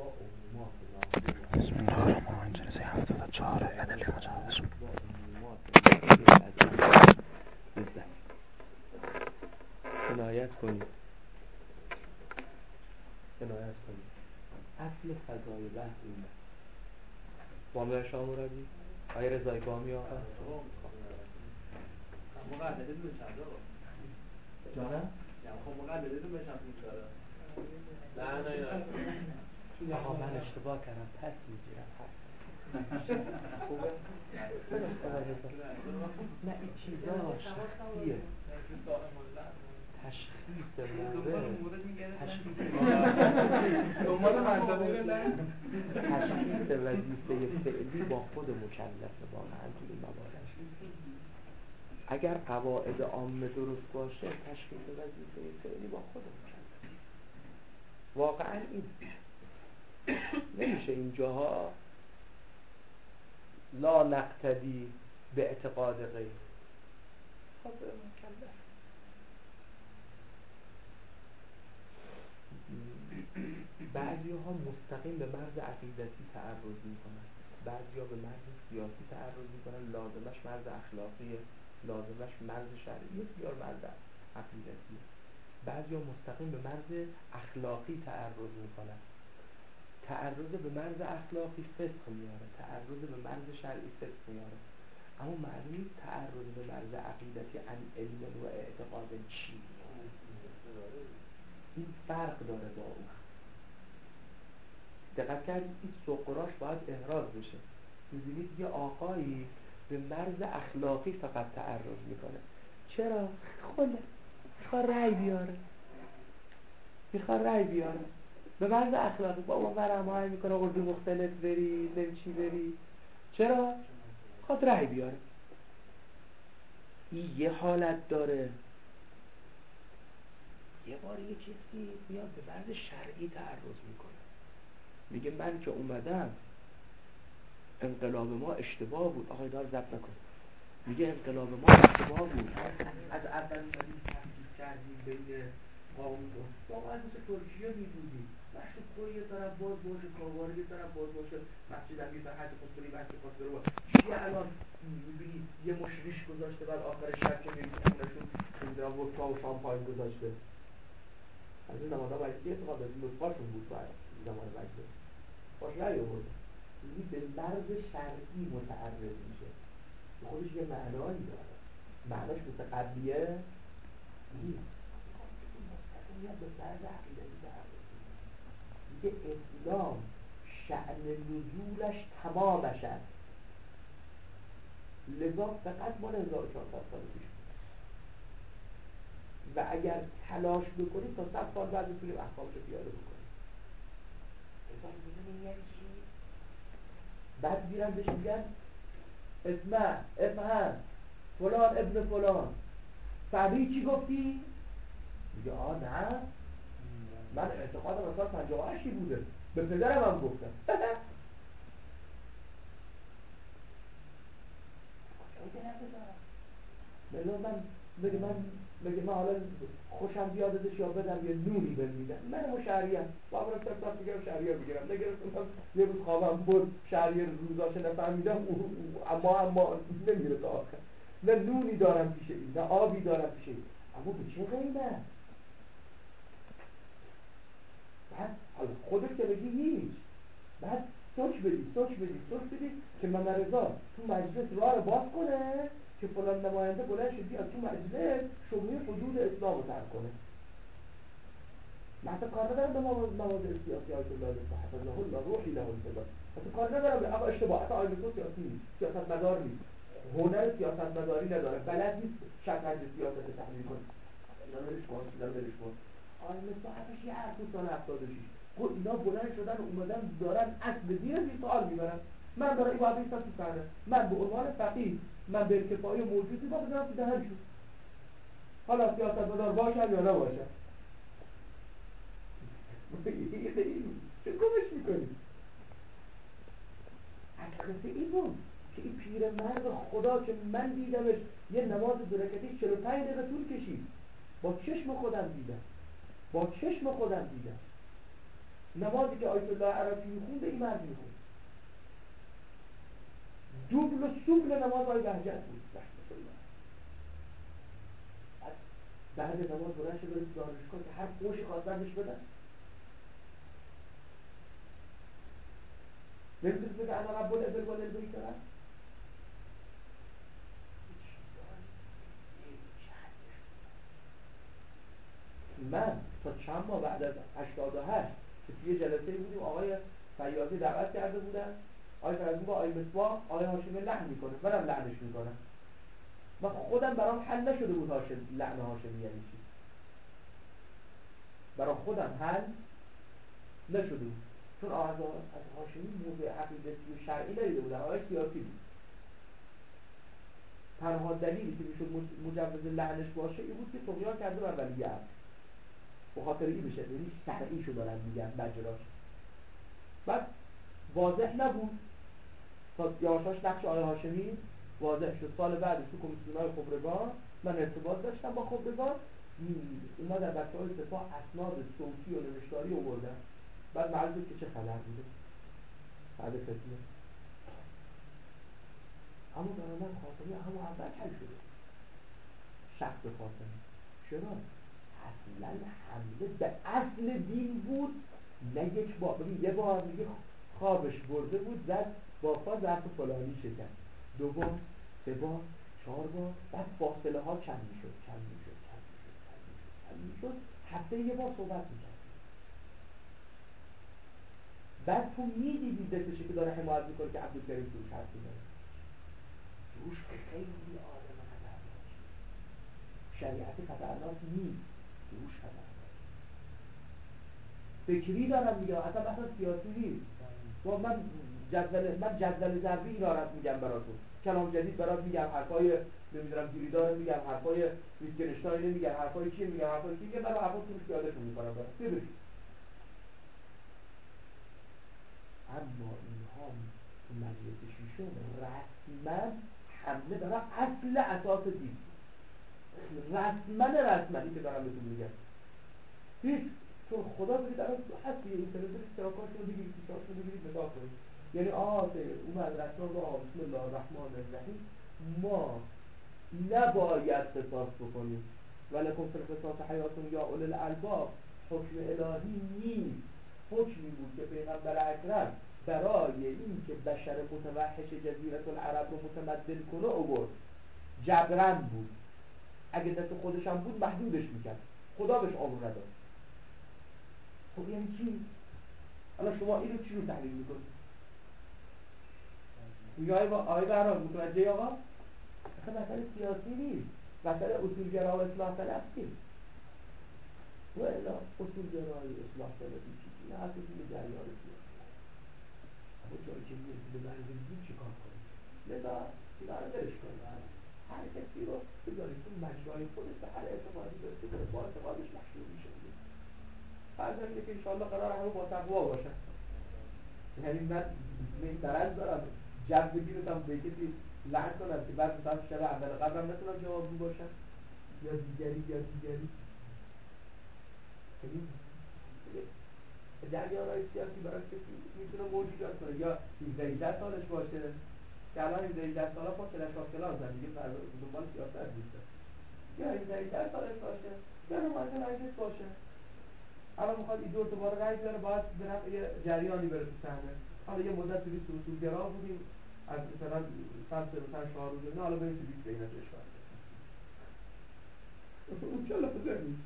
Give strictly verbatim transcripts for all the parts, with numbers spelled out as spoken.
بسم الله الرحمن الرحیم. جلسه هفتاد و چهار ادله مجاز. عنایت کنید عنایت کنید اصل فضای بحث اینه. بامی شما مربی آیه رضای بامی آقا مقدده دو چند آقا جانم یعنی خب مقدده دو بشم میگذاره نه نه نه آقا من اشتباه کردم پس میگیرم خوبه؟ نه این چیزا شخصیه تشخیص مورد تشخیص تشخیص وظیفه فعلی با خود مکلفه واقعا توی این موارد. اگر قواعد عامه درست باشه تشخیص وظیفه فعلی با خود مکلفه واقعا این نمیشه اینجاها لا نقتدی به اعتقاد غیر خب مکلف. بعضی ها مستقیم به مرز عقیدتی تعرض میکنن، بعضی ها به مرز سیاسی تعرض میکنن، لازمش مرز اخلاقیه، لازمش مرز شرعیه یا مرز عقیدتی. بعضی ها مستقیم به مرز اخلاقی تعرض میکنن، تعرض به مرز اخلاقی فسق میاره، تعرض به مرز شرعی فسق میاره. اما معلوم نیست تعرض به مرز عقیدتی عن علم و اعتقاد چی. این فرق داره با اون. دقت کردید این سقراش باید احراز بشه. می‌بینید یه آقایی به مرز اخلاقی فقط تعرض میکنه. چرا؟ خله میخواد رأی بیاره میخواد رأی بیاره به مرز اخلاقی با اون ورمای میکنه اردو مختلف بری نمیچی بری. چرا؟ خود رأی بیاره. این یه حالت داره. یه بار یه چیزی میاد به مرز شرعی تعرض میکنه، میگه من که اومدم انقلاب ما اشتباه بود. آقای دار ضبط نکن. میگه انقلاب ما اشتباه بود، از اول اومدیم تحقیق کردیم بین قانون واقعا مثل ترکیه میبودیم، مشروب خوری یه طرف باز باشه، کارواری یه طرف باز باشه، مسجد هم یه طرف خودبری مسجد خودبری باشه. چیه الان میبینید یه مشریش گذاشته بعد آخر شب که میبینید خونشون نمیدونم وودکا و شامپاین گذاشته. از این زمان ها باید یه اتفاق از این نطفاشون بود باید زمان مجلس باش رأی آورد. یعنی به مرز شرعی متعرض میشه، خودش یه معنایی داره، معناش مثل قبلیه نیست. میاد به مرز عقیدتی تعرض میگه اسلام شأن نزولش تمامش است، لذا فقط مال هزار و چهارصد سال پیش و اگر تلاش بکنید تا صد سال بعد میتونیم احکامش رو پیاده بکنیم. لذا میدونیم یعنی چی؟ بعد میرن بهش میگن اسمع افهم فلان ابن فلان فهمی چی گفتی؟ میگه آه نه من اعتقادم اصلا پنجاه و هشتی بوده، به پدرم هم گفتم. بگه من بگه من بگه من حالا خوشم بیاد ازش یا بدم یه نونی بهم میدم. من هم شهریه با برم سر ساعت بگم شهریه بگیرم نگرفتم. یه روز خوابم بود شهریه روزاشه نفهمیدم اما اما نمیره تا آخر. نه نونی دارم پیش این نه آبی دارم پیش این، اما به چه قیمت؟ بعد خودت که بگی هیچ، بعد سوچ بدی سوچ بدی سوچ بدی که محمد رضا تو مجلس راه رو باز کنه که فلان نماینده بلند شد بیاد تو مجلس شبهه حدود اسلام رو ترک کنه. مثلا کار ندارم به مواد سیاسی های الله حفظه الله روحی له الفدا، مثلا کار ندارم آقا اشتباه اصلا آیل تو سیاسی نیست، سیاست مدار نیست، هنر سیاست مداری نداره، بلد نیست شطرنج سیاست تحلیل کنه. اینا برش کن اینا برش کن آیل صاحبش یه حرف بود سال هفتاد و شش گفت اینا بلند شدن و اومدن دارن اصل دین رو سوال میبرن. من دارم این باید بیستم تو صحنه، من به عنوان فقیه من به کفایه موجودی با بزنم تو دهنشون، حالا سیاست مدار باشم یا نباشم. چه گمش میکنی؟ حقیقت این بود که این پیر مرد خدا که من دیدمش یه نماز دو رکعتی چهل و پنج دقیقه طول کشید، با چشم خودم دیدم با چشم خودم دیدم نمازی که آیت الله عراقی میخونده این مرد میخوند. دوبل و سوبل نماز های بهجت بود رحمت الله. بعد نماز بلند شد برید دانشگاه که هر خوشی خواستن بهش بدن. نمیتونید بگه انا رب الابل والبیت دارم. من تا چند ماه بعد از هشتاد و هشت که توی جلسه بودیم آقای فیاضی دعوت کرده بودن، آقای فیاضی با آقای مصباح آقای هاشمی لعن میکنه، منم لعنش میکنم. من خودم برام حل نشده بود هاشم لعن هاشمی یعنی چی، برام خودم حل نشده بود، چون از از هاشمی موضوع عقیدتی و شرعی ندیده بودن، آقای سیاسی بود. تنها دلیلی که میشد مجوز لعنش باشه این بود که طغیان کرده بر ولیعهد، به خاطر این میشه، یعنی شرعی شو دارن میگن مجراش. بعد واضح نبود تا یاشاش نقش آقای هاشمی واضح شد. سال بعد تو کمیسیون‌های خبرگان من ارتباط داشتم با خبرگان، اومدن بچه‌های سپاه اسناد صوتی و نوشتاری آوردن، بعد معلوم بود که چه خبر بوده بعد فتنه. اما برای من خاتمی همون اول حل شده شخص خاتمی. چرا؟ اصلا حمله به اصل دین بود، نه یک بار. ببین یه بار میگه خوابش برده بود زد با پا ظرف فلانی شکن، دو بار، سه بار، چهار بار، بعد فاصله ها چند میشد چند میشد چند میشد چند میشد چند میشد هفته یه بار صحبت میکرد. بعد تو میدیدی دستشه که داره حمایت میکنه که عبدالکریم توش هست میداره توش خیلی آدم خطرناک، شریعت خطرناک نیست، توش خطرناک فکری دارم میگم، اصلا اصلا سیاسی نیست. و من جدول من جدول ضربی اینا رو میگم براتون، کلام جدید برات میگم، حرفای نمیدونم دیریدار میگم، حرفای ویتگنشتاین میگم، حرفای چی میگم، حرفای چی میگم، برای حرفا توش پیادهشون میکنم برات ببینید. اما اینها تو مجلس شیشم رسما حمله برای اصل اساس دین، رسما رسما این که دارم بهتون میگم هیچ، چون خدا بگید الان هستی اینترنت اشتراکاتشون رو بگیرید، پیشاشون رو بگیرید نگاه کنید، یعنی آه اومد رسما رو آه بسم الله الرحمن الرحیم ما نباید قصاص بکنیم ولکن فی القصاص حیاتون یا اولی الالباب، حکم الهی نیست، حکمی بود که پیغمبر اکرم برای این که بشر متوحش جزیره العرب رو متمدن کنه آورد، جبران بود، اگه دست خودش هم بود محدودش میکرد، خدا بهش امر نداد. خب یعنی چی؟ الان شما اینو چی رو تحلیل میکنید؟ میگه آقای برام متوجه آقا؟ اصلا مسئله سیاسی نیست، مسئله اصولگرا و اصلاح طلب نیست. و الا اصولگرایی اصلاح طلبی چی چی؟ نه حتی دیگه جریان سیاسی. اما جایی که میرسی به مرز دین چی کار کنید؟ لذا اینا رو برش کنید، هر کسی رو بذارید تو مجرای خودش به هر اعتقادی برسه که با اعتقادش مشهور میشه. فرض اینه که انشاءالله قرار همه با تقوا باشن، یعنی من این درد دارم جب بگیرتم به کسی لعن کنم که بعد مثلا شب اول قبرم نتونم جوابگو باشم یا دیگری یا دیگری. یعنی جریان‌های سیاسی برای کسی میتونه موجودات کنه، یا هجده سالش باشه که الان هجده ساله فاصله شاکلان زن دیگه دنبال سیاست نیست، یا هجده سالش باشه یا نماینده مجلس باشه، الان میخواد این دور دوباره رای بیاره، باید به نفع یه جریانی بره تو صحنه. حالا یه مدت توی اصولگرا بودیم از مثلا سمت مثلا چهار روز نه، حالا بریم تو بیست بین ازش کنیم اون چه لازم میشه.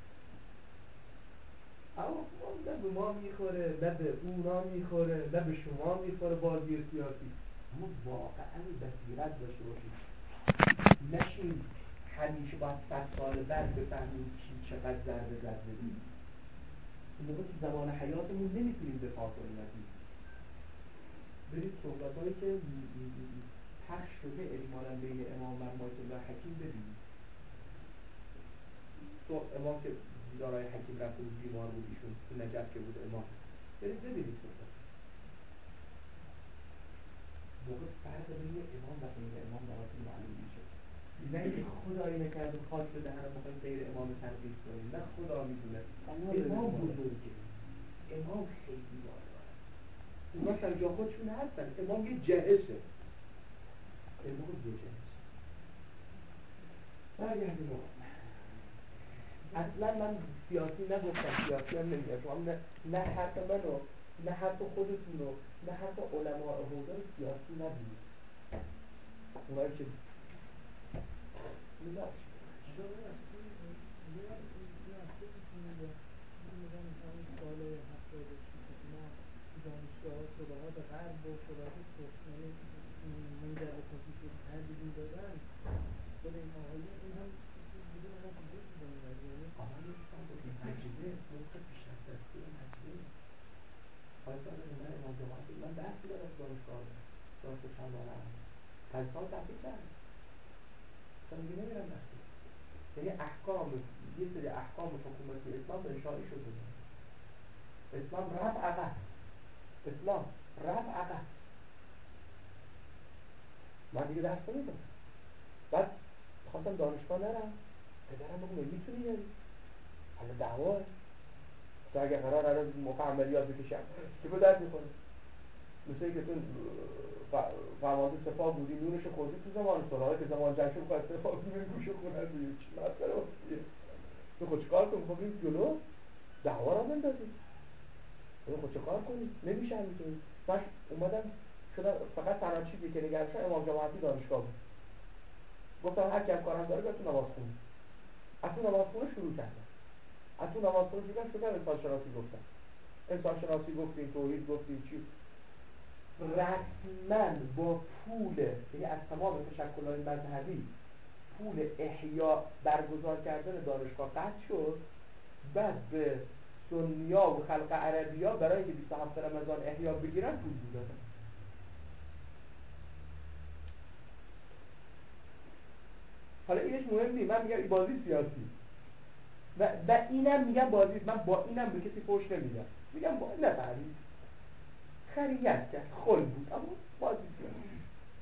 اما نه به ما میخوره، نه به اونا میخوره، نه به شما میخوره بازی سیاسی. اما واقعا بصیرت داشته باشید، نشین همیشه باید صد سال بعد بفهمید چی چقدر ضربه زد بدید. این موقع تو زمان حیاتمون نمیتونیم دفاع کنیم از این. برید صحبت‌هایی که پخش شده اجمالاً بین امام و آیت الله حکیم ببینید. تو امام که دارای حکیم رفته بود بیمار بود، ایشون تو نجف که بود امام، برید ببینید صحبت. موقع فرق بین امام و غیر امام براتون معلوم میشه. نه اینکه خدایی نکرده خاک به دهن میخوایم غیر امام تنقیص کنیم، نه خدا میدونه. امام بزرگه، امام خیلی بالا هست. اونا سر جا خودشون هستن. امام یه جهسه. امام یه جهسه. برگردیم آقا. اصلا من سیاسی نگفتم، سیاسی هم نمیگم. شما نه, نه حرف منو، نه حرف خودتون رو، نه حرف علماء حوزه رو سیاسی نبینید. اونایی که نه دانشگاه شبهات غرب و شبهات ترکمنی منجر به تفکیک تحلیلی دادن خود این آقایون این هم بوده من هم بوده بودن یعنی آقایون هم بودی مجیده موقع پیش از دستی مجیده آقای ساله من امام جماعتی من بحثی دارم دانشگاه دانشگاه چندانه هم پلسان تحقیق کرد اصلا میگه نمیرم بحثی یعنی احکام یه سری احکام حکومتی اسلام به اشاری شده اسلام رفع عقب اسلام رفع عقب من دیگه درست نمیدم بعد خواستم دانشگاه نرم پدرم بگم میتونی نری حالا دعواه تو اگه قرار الان موقع عملیات بکشم که به درد میکنه مثل اینکه تو فرمانده سپاه بودی نونشو خوردی تو زمان سراغه که زمان جنگ شو بخواه سپاه بودی بری گوشو خونه از بگیر چی مسئله بسیه تو خود چکار کن میخواه بریم جلو دعوا را بندازی تو خود چکار کنی نمیشه هم میتونی من اومدم شدم فقط تنها چیزی که نگرشم امام جماعتی دانشگاه بود گفتم هر کم کارم داره بیاد تو نماز خونه از تو نماز خونه شروع کردم از تو نماز خونه شروع کردم شروع کردم انسان شناسی گفتم انسان شناسی گفتیم توحید گفتیم چی رسما با پول یعنی از تمام تشکل‌های مذهبی پول احیا برگزار کردن دانشگاه قطع شد بعد به سنیا و خلق عربیا برای اینکه بیست و هفتم رمضان احیا بگیرن پول میدادن حالا اینش مهم نیست من میگم این بازی سیاسی و, و اینم میگم بازی من با اینم به کسی فوش نمیدم میگم با نه خرید خریت کرد خل بود اما بازی سیاسی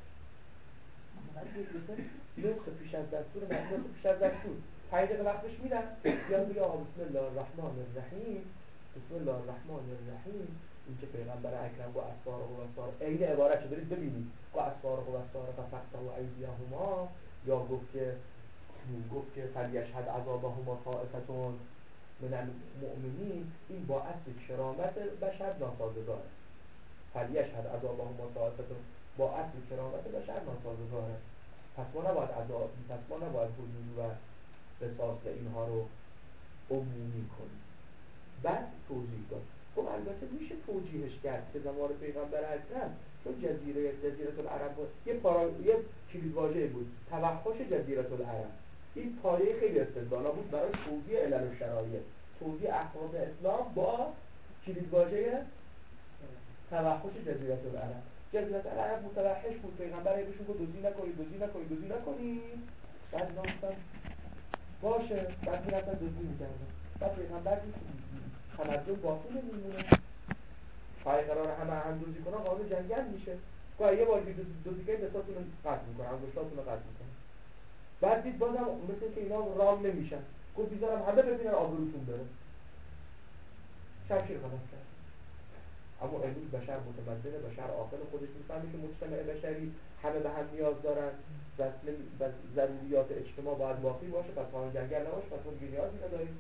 نسخه پیش از دستور نسخه پیش از دستور پنج دقیقه وقتش میدن بیان بگه آقا بسم الله الرحمن الرحیم بسم الله الرحمن الرحیم این که پیغمبر اکرم گو اسفاره و اسفاره این عبارت چه دارید ببینید گو اسفاره و اسفاره فقط و ایدیهما یا گفت که گفت که فلیشهد عذابهما طائفتون من المؤمنین این با اصل کرامت بشر ناسازگاره فلیشهد عذابهما طائفتون با اصل کرامت بشر ناسازگاره پس ما نباید عذاب پس ما نباید حدود و قصاص و اینها رو عمومی کنیم بعد توضیح داد خب البته میشه توجیهش کرد که زمان پیغمبر اکرم چون جزیره جزیره العرب یه پارا یه کلیدواژه بود توحش جزیره العرب این پایه خیلی استدلالا بود برای توضیح علل و شرایط توضیح احکام اسلام با کلیدواژه توحش جزیره العرب جزیره العرب متوحش بود پیغمبر بهشون گفت دوزی نکنید دوزی نکنید دوزی نکنید بعد اینا گفتن باشه بعد میرفتن دوزی میکردن بعد پیغمبر دید تمدن باقی نمیمونه پای قرار همه هم دوزی کنن قانون جنگل میشه گاه یه بار که دوزی کنید دستاتون رو قطع میکنن انگشتاتون رو قطع میکنن بعد دید بازم مثل که اینا رام نمیشن گفت بیزارم همه ببینن آبروتون بره شمشیر خلاص کرد اما امروز بشر متمدنه بشر عاقل خودش میفهمه که مجتمع بشری همه به هم نیاز دارن و ضروریات اجتماع باید باقی باشه پس قانون جنگل نباشه پس ما دیگه نیازی نداریم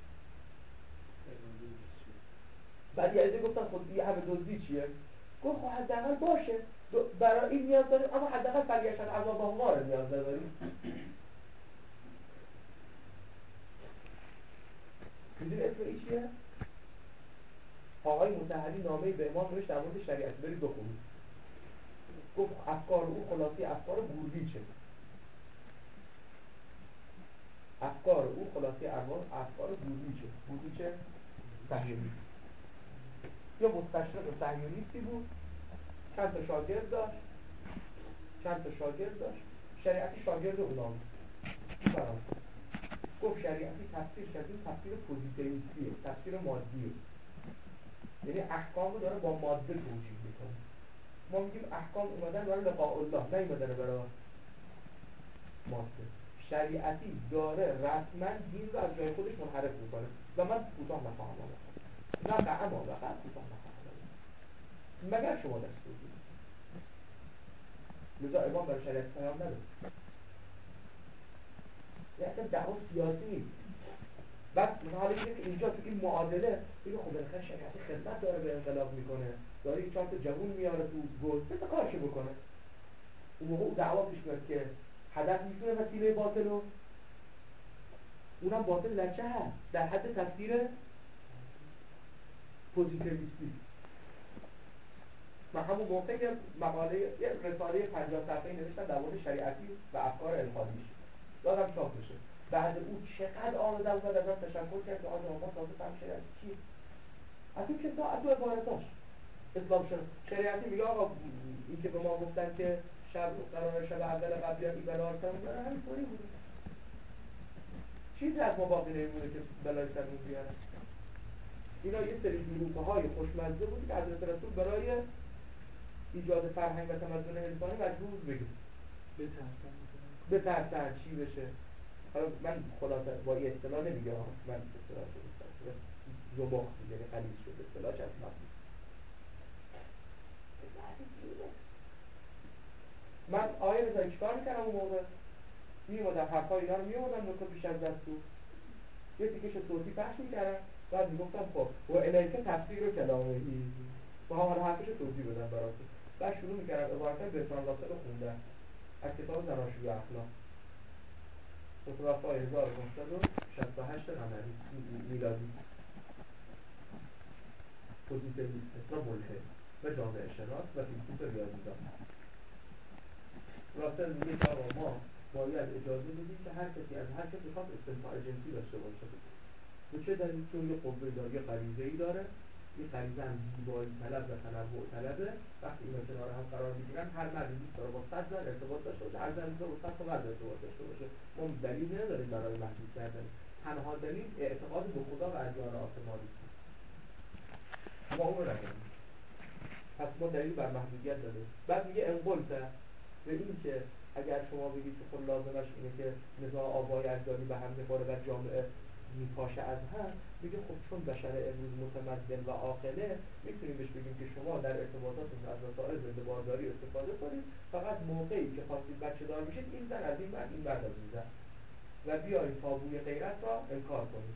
بعد یه عده گفتن خود این همه دزدی چیه؟ گفت خب حداقل باشه برای این نیاز داریم اما حداقل فلیشهد عذابهما رو نیاز نداریم میدونی اسم این چیه؟ آقای مطهری نامه‌ای به امام نوشت در مورد شریعت برید بخونید گفت افکار او خلاصی افکار گورویچه افکار او خلاصی افکار گورویچه گورویچه صهیونیست یا مستشرق صهیونیستی بود چند تا شاگرد داشت چند تا شاگرد داشت شریعتی شاگرد اونا بود گفت شریعتی تفسیر شدید تفسیر پوزیتیویستیه تفسیر مادیه یعنی احکام رو داره با ماده توجیه میکنه ما میگیم احکام اومدن برای لقاء الله نه اومدن برای ماده شریعتی داره رسما دین رو از جای خودش منحرف میکنه و من کوتاه نخواهم آمد وقع اما وقع کوتاه مگر شما دستور بدید. لذا امام برای شریعت پیام نداد. یه اصلا دعوا سیاسی نیست. بعد حالا میگه که اینجا تو این معادله میگه خب بالاخره شریعت خدمت داره به انقلاب میکنه، داره این چهار تا جوون میاره تو گل بس کارشو بکنه. اون موقع اون دعوا پیش میاد که هدف میتونه وسیله باطل رو، اونم باطل در چه هست؟ در حد تفسیر پوزیتیویستی. من همون موقع یه مقاله یه رساله پنجاه صفحه‌ای نوشتم در مورد شریعتی و افکار الهادیش، دادم چاپ بشه. بعد اون چقدر آمدم اومد ازم تشکر کرد که آقا ما تازه فهم شریعتی چیه؟ از اون کتاب از اون عبارتاش اسلام شناس شریعتی میگه آقا این که به ما گفتن که شب قرار شب اول قبلی این بلا سرمون بیاره همینطوری بوده. چیزی از ما باقی نمیمونه که بلای سرمون بیاره. اینا یه سری دروغ‌های خوشمزه بود که حضرت رسول برای ایجاد فرهنگ و تمدن انسانی مجبور بگه بترسن بترسن چی بشه. حالا من خلاصه با یه اصطلاح نمیگم، من اصطلاح شده زباخ یعنی غلیظ شده اصطلاح چند نفت. من آیه رضایی چیکار میکردم اون موقع؟ میومدم حرفای اینا رو میومدم نکت بیش از دستور یه تیکش صوتی پخش میکردم، بعد میگفتم خب و الایکه تفسیر و کلامهی و حالا حرفش صوتی بدم براتون. بعد شروع میکردم عبارتای بهتران راسل رو خوندن از کتاب زناشویی و اخلاق متوفای هزار و نهصد و شصت و هشت قمری میلادی. پوزیتیویست و ملحد و جامعه شناس و فیلسوف ریاضیدان. راسل میگه که آقا ما باید اجازه بدیم که هر کسی از هر کسی خواست استمتاع جنسی داشته باشه. به چه دلیل؟ چون یه قوه داره، یه غریزه‌ای داره، این غریزه هم زیبایی طلب و تنوع طلبه. وقتی اینا کنار هم قرار میگیرن هر مردی دوست داره با صد زن ارتباط داشته باشه، هر زن دوست داره با صد مرد ارتباط داشته باشه. ما دلیل نداریم برای محدود کردن. تنها دلیل اعتقاد به خدا و ادیان آسمانی است. ما اون رو نداریم. پس ما دلیل بر محدودیت داریم. بعد میگه انقلته به این که اگر شما بگید که خود لازمش اینه که نزاع آبای اجدادی به هم میخوره و جامعه میپاشه از هم، میگه خب چون بشر امروز متمدن و عاقله میتونیم بهش بگیم که شما در ارتباطاتون از وسایل زنده بارداری استفاده کنید، فقط موقعی که خواستید بچه دار بشید این زن از این مرد این مرد از این زن و بیایید تابوی غیرت را انکار کنید.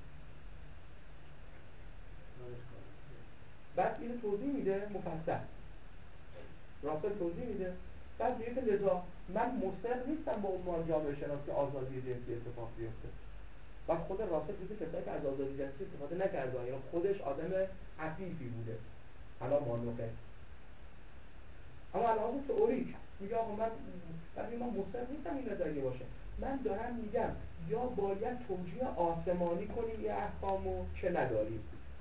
بعد اینو توضیح میده مفصل، راسل توضیح میده. بعد میگه که لذا من مصر نیستم با عنوان جامعه شناس که آزادی جنسی اتفاق بیفته. و خود راسل توی کسایی که از آزادی جنسی استفاده نکرده، یا خودش آدم عفیفی بوده حالا مانوقه. اما الان تئوریک میگه آقا من ولی من مصر نیستم این نظریه باشه. من دارم میگم یا باید توجیه آسمانی کنیم یه احکامو که نداریم.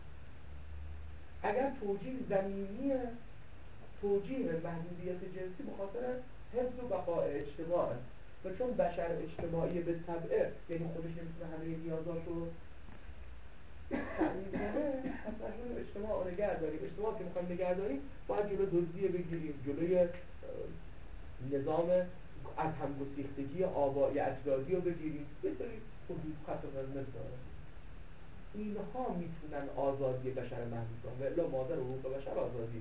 اگر توجیه زمینیه، توجیه محدودیت جنسی بخاطر حفظ و بقاء اجتماعه و چون بشر اجتماعی به طبعه یعنی خودش نمیتونه همه نیازاشو تأمین کنه، پس مجبور اجتماع رو نگه داریم. اجتماع که میخوایم نگه داریم باید جلو دزدی بگیریم، جلوی نظام از همگسیختگی آبای اجدادی رو بگیریم. یه سری حدود خط قرمز داره. اینها میتونن آزادی بشر محدود کنن و الا مادر حقوق بشر آزادی.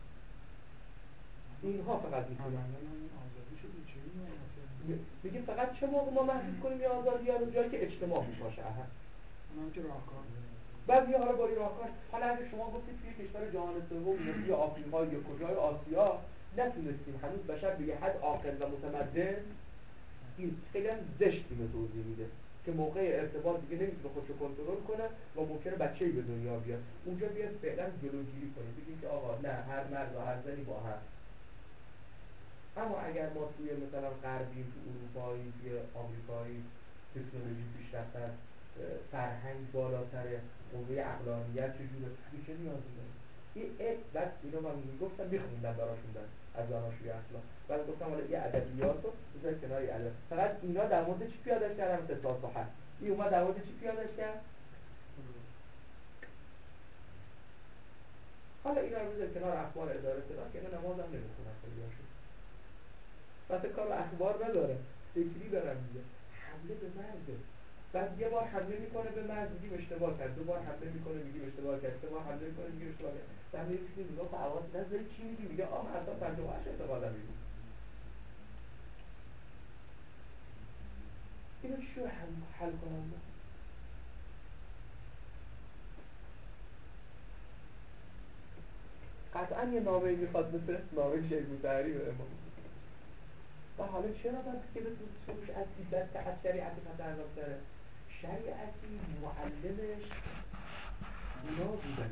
اینها فقط میتونن آزادی شده چه میگه میگه فقط چه موقع ما محدود کنیم یا آزادی ها رو جایی که اجتماع میپاشه. اونم که راهکار بعد یه حالا با این راهکار حالا اگه شما گفتید توی کشور جهان سوم مثل آفریقا یا کجای آسیا نتونستیم هنوز بشر به یه حد عاقل و متمدن، این خیلی هم زشت اینو توضیح میده که موقع ارتباط دیگه نمیتونه خودشو کنترل کنه و ممکنه بچه‌ای به دنیا بیاد. اونجا بیاد فعلا جلوگیری کنیم، بگیم که آقا نه هر مرد و هر زنی با هم. اما اگر ما توی مثلا غربی، تو اروپایی، توی آمریکایی تکنولوژی پیشرفته است، فرهنگ بالاتره، قوه عقلانیت چجوره، چه نیازی داریم؟ این ات بعد اینو من میگفتم میخوندم براشون از زناشویی اخلاق. بعد گفتم حالا یه ادبیات رو بذار کنار ادب. فقط اینا در مورد چی پیادهش کردن؟ قصاص و حد. این اومد در مورد چی پیادهش کرد؟ حالا اینا رو بذار کنار اخبار اداره کنار که اینا نماز هم نمیخونن خیلیاشون. واسه کار اخبار نداره، فکری دارم میگه. حمله به مرده. بعد یه بار حمله میکنه به مرز میگیم اشتباه کرد، دو بار حمله میکنه میگیم اشتباه کرد، سه بار حمله میکنه میگیم اشتباه کرد. بعد میگه چیزی میگه خب عوض نظر چی میگی؟ میگه آ من اصلا پنجاه و هشت اعتقادم میگه. اینو چی رو حل, حل کنم؟ قطعا یه نامه میخواد مثل نامه شیخ موسوی به امام. و حالا چرا باید که به سروش از سیدت از شریعتی خطرناک داره؟ شریعتی معلمش اونا بودن.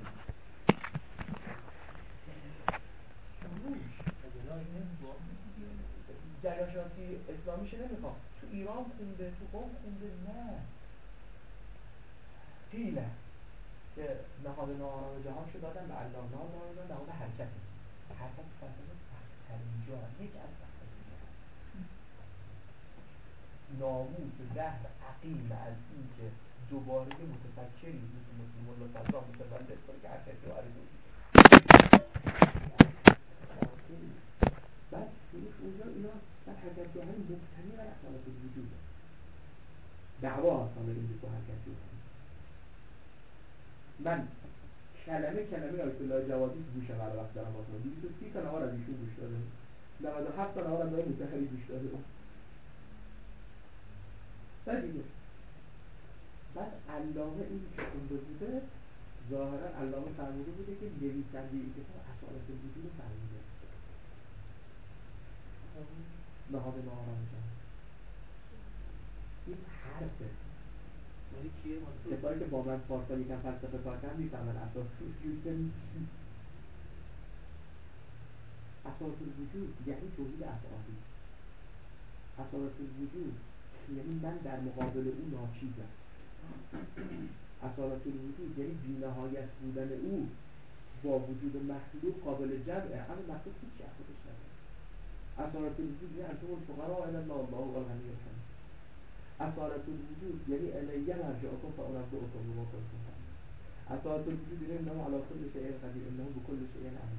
جریانشناسی اسلامیش نمیخوام. تو ایران خونده، تو قم خونده، نه قیله که نهاد ناآرام جهان شو دادن به علامه. نهاد ناآرام جهان نهاد حرکتی. حرکت فاصله سخت‌ترین جا، یک از سخت‌ترین جا. ناموس زهر عقیم از این که دوباره متفکری مثل مسلم الله صدران متولد کنه که حرکتی رو عرض میشه. بعد سروش اونجا اینا در حرکت جاهایی مبتنی بر اصالت الوجود دعوا اصلا این دو حرکت جاهایی. من کلمه کلمه آیت الله جوادی گوشم هر وقت دارم باتون بیست و سی تا نوار از ایشون گوش داده، نود و هفت تا نوار از داره متحری گوش داده. بعد دیگه بعد علامه این که خونده بوده ظاهرا علامه فرموده بوده که نویسنده این کتاب اصالت الوجود رو فرموده نهاد ناآرام جهان. این حرفه مالی کیه؟ کسایی که با من پارسال یکم فلسفه کار کردن میفهمن اساس الوجود نیست. اساس الوجود یعنی توحید افعالی. اساس الوجود یعنی من در مقابل او ناچیزم. اساس الوجود یعنی بی‌نهایت بودن او با وجود مخلوق قابل جمعه، اما مخلوق هیچی از خودش نداره. اساس الوجود یعنی انتم الفقراء الی الله والله هو الغنی الحمید. اساس الوجود یعنی الیه مرجعکم فانبئکم بما کنتم تعملون. اساس الوجود یعنی انه علی کل شیء قدیر انه بكل شیء علیم.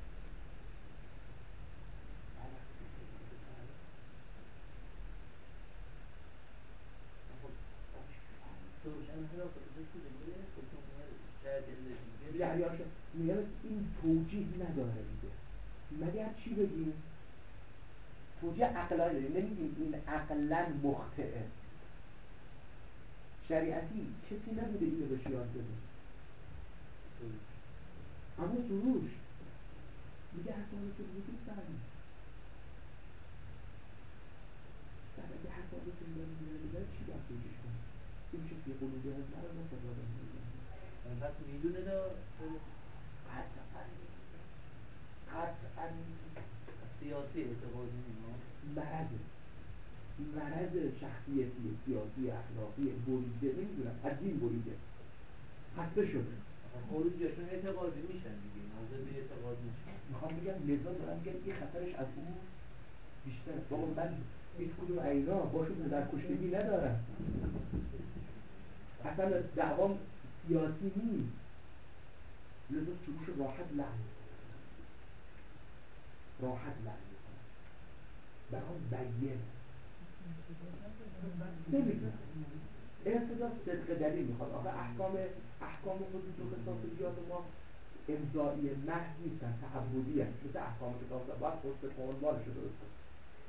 جریانش میگه این توجیه نداره دیگه. مگر چی بگیم؟ توجیه عقلانی داریم، نمیگیم این عقلا مخطئه. شریعتی کسی نبوده اینو بهش یاد بده. اما سروش میگه حسابت الوجود فهمید. بعد اگه حسابت الوجود بگه چی باید توجیش کنه؟ این چه فی قلوبهم مرض فزادهم مرضا. پس میدونه دا قطعا قطعا سیاسی اعتقادی اینا مرض مرض شخصیتی سیاسی اخلاقی بریده نمیدونم از دین بریده خسته شده. خروجشون اعتقادی میشن دیگه، آزادی اعتقاد میشن. میخوام بگم لذا دارم میگم این خطرش از اون بیشتره. بابا من هیچ کدوم اینا باشون در کشتگی ندارم، اصلا دعوام سیاسی نیست. لذا سروش راحت لعن راحت لعن میکنم برام بیه نمیدونم ارتضا صدق دلیل میخواد. آخه احکام احکام حدود و قصاصیات ما امضایی محض نیستن، تعبدی هست، مثل احکام کتاب دار باید خود عنوانش رو درست کنه.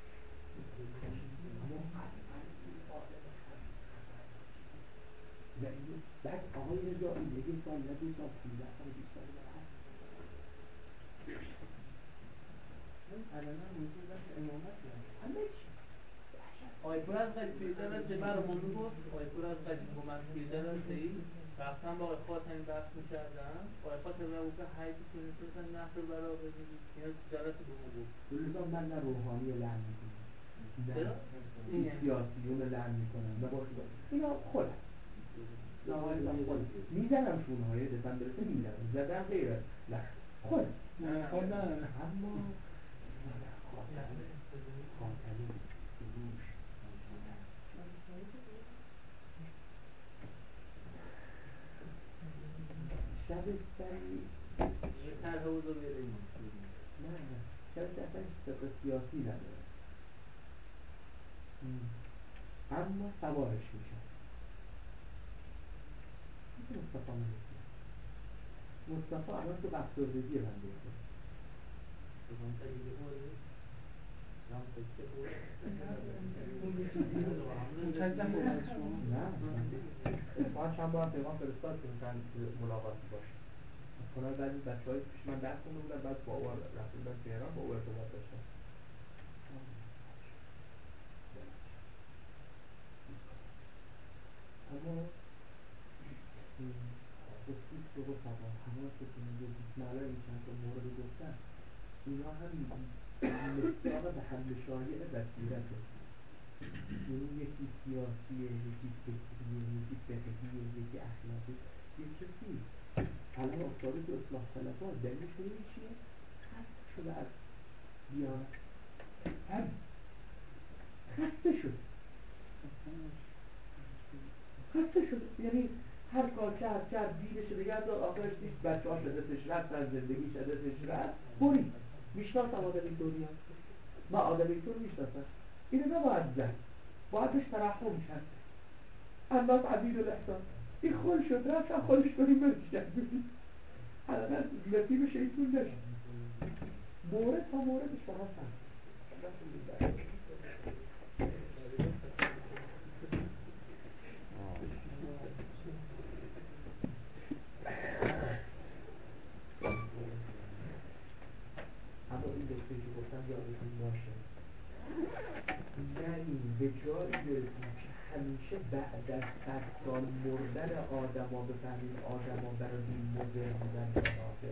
بعد آقای رضا این یه سال نه دو سال پونزده سال بیست سال هست الان هم موضوع بحث امامت هست. همه چی آی پور از قدیم پیردن از دیمه رو مونو گفت آی پور از قدیم با من پیردن از دی رفتن با آی خاتمی بحث میکردن. آی خاتمی رو گفت حیثی کنید بزن نحر برا بزنید اینا تجارت به ما گفت بلوزا من نه روحانی لعن میکنم نه سیاسیون لعن میکنم نه باشو اینا خودم نهایتم خودم میزنم شونهای دستم برسه میزنم زدم غیره نه خودم خودم اما خاتمی خاتمی سروش شب سری یه طرح اوضا بیریم نه نه شب سری اصلا صدق سیاسی نداره اما سوارش میشن مصطفی مرسی مصطفی الان تو افسردگی بنده خدا ما چند بار پیغام فرستاد که مثلا ملاقاتی باشه کنار بعضی بچه های پیش من درس خونده بودن بعد با او رفته بودن تهران با او ارتباط داشتن اما خصوص به رفقا حواستون رو بیسمالا این چند تا مورد گفتن اینا هم مصداق به هم شایع بصیرته یعنی یکی سیاسیه یکی فکریه یکی فقهیه یکی اخلاقی یه کسی الان افتاده تو اصلاح طلبها دلیلش این چیه؟ خسته شده از دیانت هم خسته شد خسته شد یعنی هر کار کرد کرد دیدش بگرد دار آخرش دید بچه ها شدتش رفت از زندگی شدتش رفت برید میشناسم آدم اینطوری هم من آدم اینطور میشناسم اینو نباید زد باید بهش ترحم کرد الناس عبید الاحسان این خول شد رفت هم خودش بریم برش کرد حالا نصیب شیطون نشد مورد تا موردش فقط هم اما این دکتری که گفتم یادتون باشه یعنی به جایی برسیم که همیشه بعد از صد سال مردن آدم ها بفهمیم آدم ها برای این مضر بودن یا نافع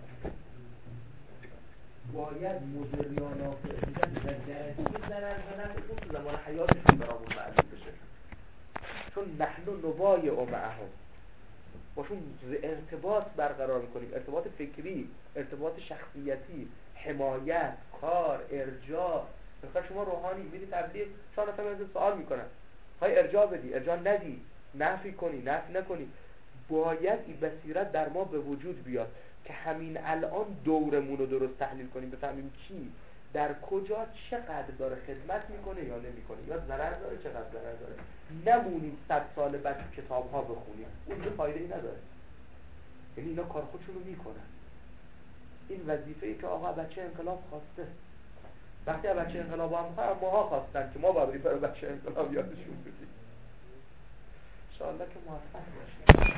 باید مضر یا نافع بودن در درجه ضرر زدن اون تو زمان حیاتشون برامون معلوم بشه چون نحن نبایع معهم باشون ارتباط برقرار میکنیم ارتباط فکری ارتباط شخصیتی حمایت کار ارجاع مثلا شما روحانی میری تبلیغ چهار نفر از سوال میکنن های ارجاع بدی ارجاع ندی نفی کنی نفی نکنی باید این بصیرت در ما به وجود بیاد که همین الان دورمون رو درست تحلیل کنیم بفهمیم کی در کجا چقدر داره خدمت میکنه یا نمیکنه یا ضرر داره چقدر ضرر داره نمونیم صد سال بعد کتاب ها بخونیم اون چه فایده ای نداره یعنی اینا کار خودشون رو میکنن این وظیفه ای که آقا بچه انقلاب خواسته وقتی بچه انقلاب هم میخواه ماها خواستن که ما باید برای بچه انقلاب یادشون بدیم انشاءالله که موفق باشیم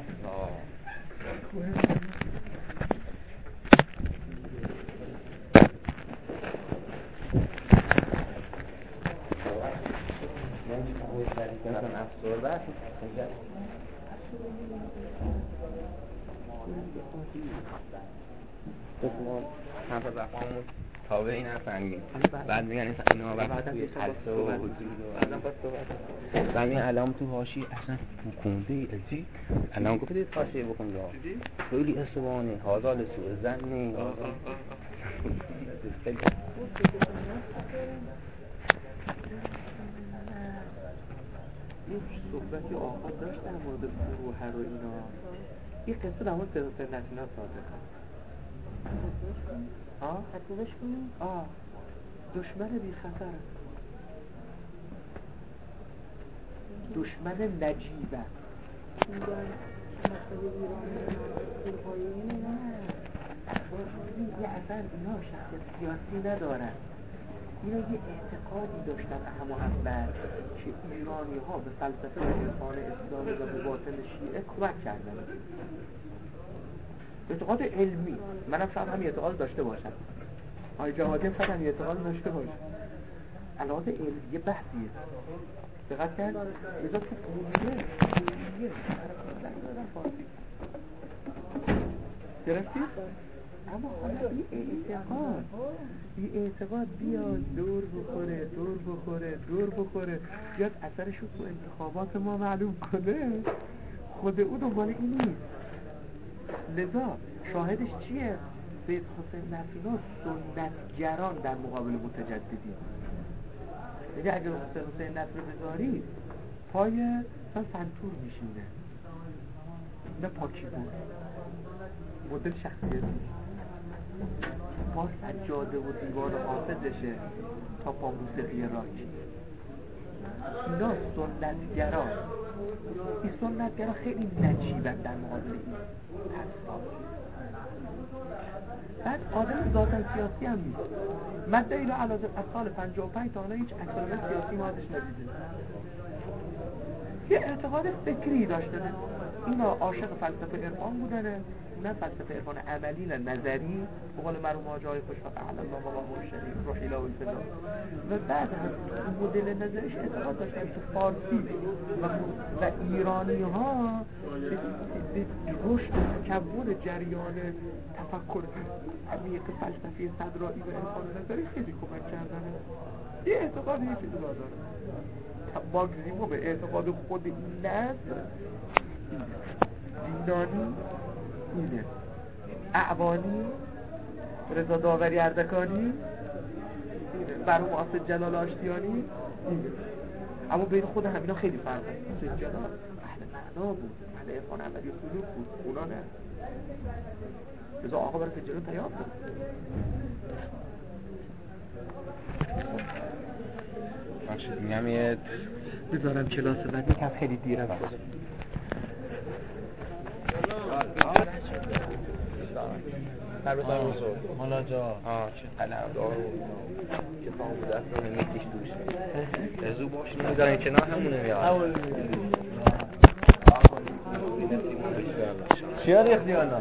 من افسرده است ما چند تا زفامون تابع این هم فهمیم بعد میگن اینا وقت توی حلسه و حضور و بعد میگن الان تو حاشیه اصلا بکنده ازی الان گفتید حاشیه بکنده خیلی اسوانه حاضر سوء زنی یه صحبتی آقا داشت در مورد روحر و اینا یه قصه در مورد سنت اینا ساده آه؟ حتیبش کنیم؟ آه دشمن بی خطر دشمن نجیبه یه اصلا اینا شخصیت سیاسی ندارن اینا یه اعتقادی داشتن اهم و اول که ایرانی ها به فلسفه و عرفان اسلامی و به باطن شیعه کمک کردن اعتقاد علمی منم شاید هم اعتقاد داشته باشم آی جوادی هم شاید هم اعتقاد داشته باشم علاوه علمی یه بحثیه دقت کرد لذا تو فرومیه فرومیه گرفتی؟ اما حالا این اعتقاد این اعتقاد بیاد دور بخوره دور بخوره دور بخوره بیاد اثرش رو تو انتخابات ما معلوم کنه خود او دنبال این نیست لذا شاهدش چیه؟ سید حسین نصرالله سنتگران در مقابل متجددین یعنی اگر حسین حسین نصر بذاری پای مثلا سنتور میشینه نه پاکی بود مدل شخصیتی با سجاده و دیوار حافظشه تا پا موسیقی راکی اینا سنتگرا این سنتگرا خیلی نجیبن در مقابل این پستا. بعد آدم ذاتاً سیاسی هم نیست. مده ایلا علاوه از سال پنجاه و پنج تا حالا هیچ اکسلامت سیاسی ما ازش ندیده. یه اعتقاد فکری داشته. اینا عاشق فلسفه عرفان بودنه، نه فلسفه عرفان عملی نه نظری، به قول مرحوم حاج آقای خوشبخت اعلی الله و مرشدی رحیله و الفدا. و بعد هم مدل نظریش اعتقاد داشتن که فارسی و, و ایرانی ها به رشد و تکون جریان تفکر عمیق فلسفی صدرائی و عرفان نظری خیلی کمک کردن. یه اعتقاد یه چیزی داره. ماکسیموم اعتقاد خود این نظر دینانی اینه، اعوانی رضا داوری اردکانی مرحوم آصف جلال آشتیانی اینه. اما بین خود همینا خیلی فرق هست. آصف جلال اهل معنا بود، اهل عرفان عملی و سلوک بود، اونا نه. رضا آقا برای فجران پیام بود. بخشید میگم یه بذارم کلاس بعد یکم خیلی دیره بخش. در بسار بزرگ مالا جا آه چه قلم دارو کتاب بود اصلا نمیتیش دوش ازو باش نمیدارن کنار همونه میاد چیا ریختی آنا؟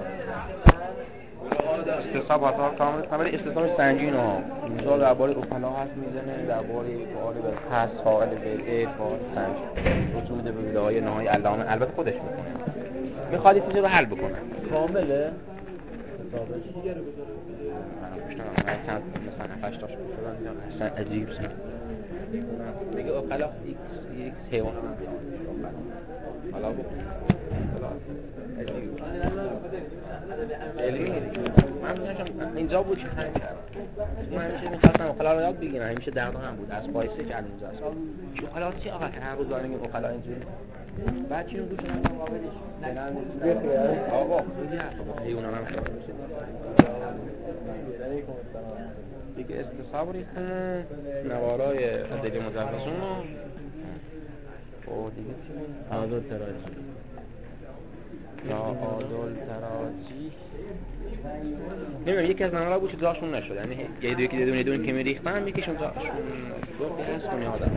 استصحاب حتی کامل کامل استصحاب سنجین ها اینجا درباره اقلا هست میزنه درباره فعال به هست فاعل به فاعل سنجین رسوم میده به بداهای نهایی علامه البته خودش میکنه میخواد این چیزی رو حل بکنه کامله حسابش دیگه رو بذاره من چند مثلا هشت تاش بذارم میدم اصلا عجیب سن دیگه اقلا ایکس ایکس حیوان حالا بکن من میگم اینجا بود که همین من همیشه می‌خواستم اقلا رو یاد بگیرم همیشه دردم هم بود از پایسه که الان اینجاست اقلا چی آقا هر روز دارن میگن اقلا اینجوری بعد چی رو گوش ندم قابلش آقا ای اونا هم دیگه استصحاب ریختن نوارای ادلی مجوزون و دیگه چی عادل تراجی یا عادل تراجی نمیدونم یکی از نوارا بود که جاشون نشد یعنی یه دو یکی دونه دونه که میریختن یکیشون جاشون گفت هست کنی آدم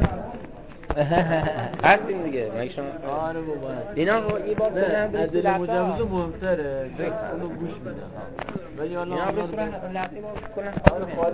هستیم دیگه مگه آره بابا اینا یه بار بزنن به ادلی مجوز مهمتره اونو گوش میدن ولی حالا اینا به صورت لفظی ما کنن خالی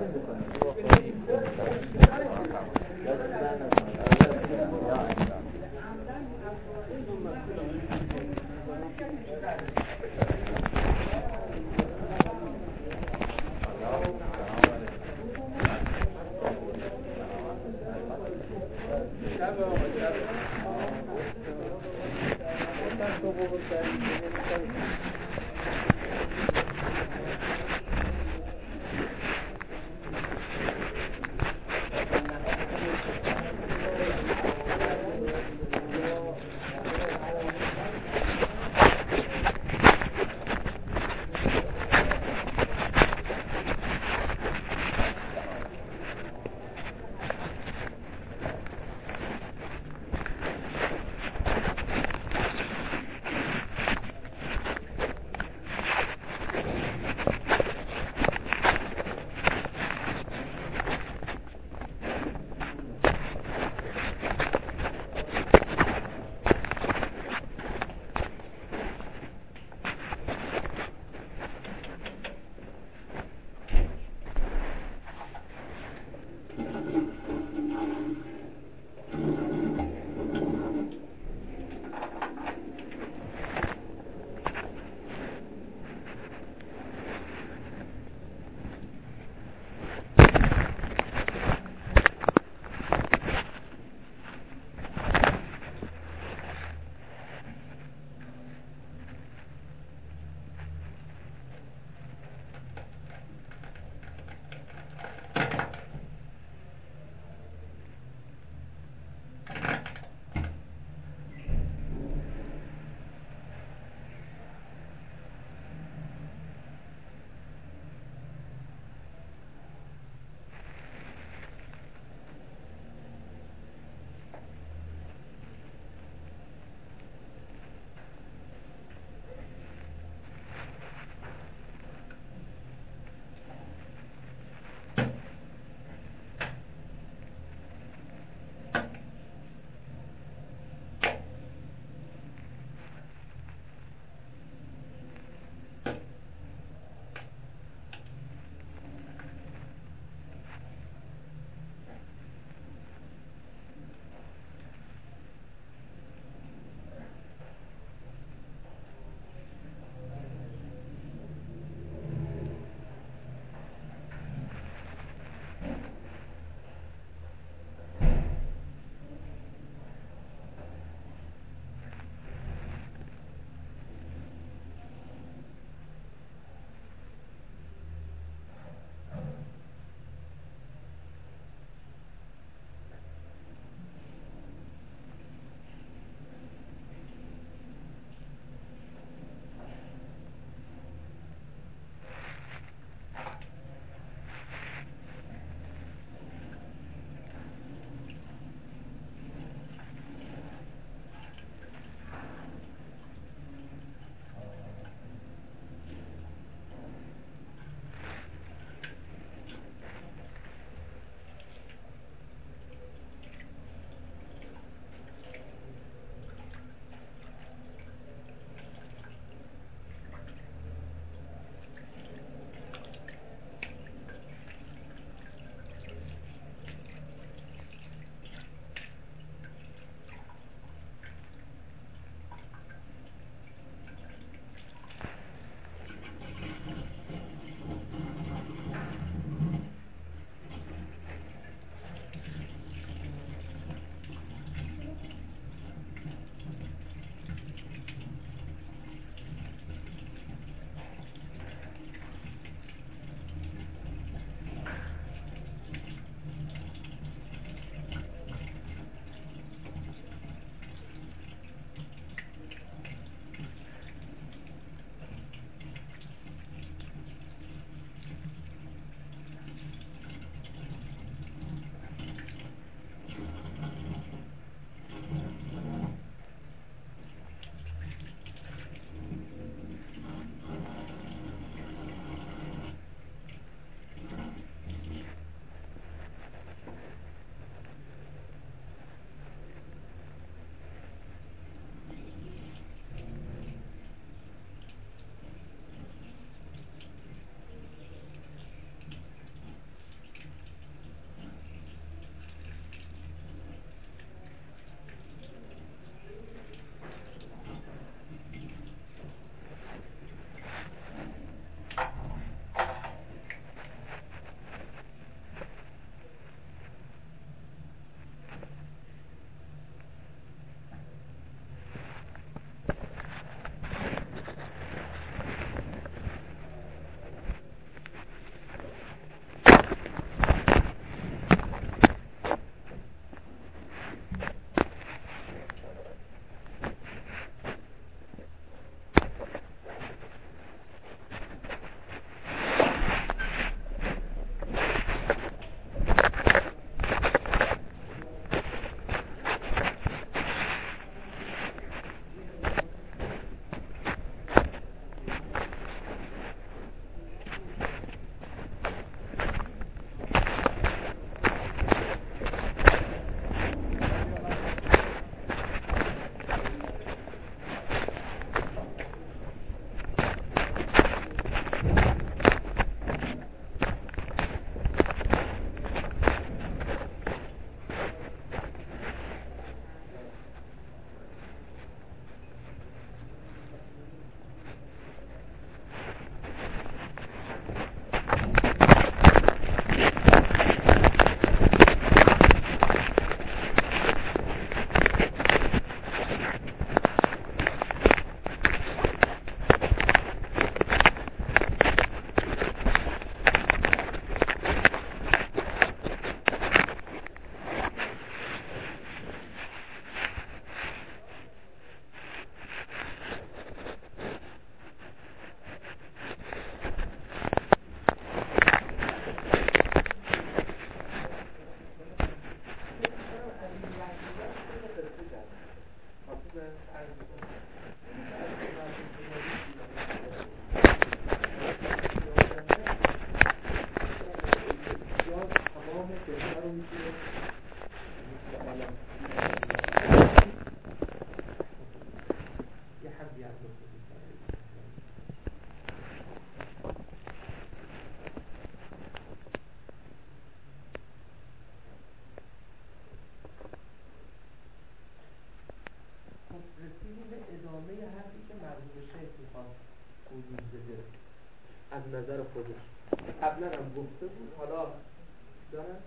نظر خودش قبلا هم گفته بود حالا دارن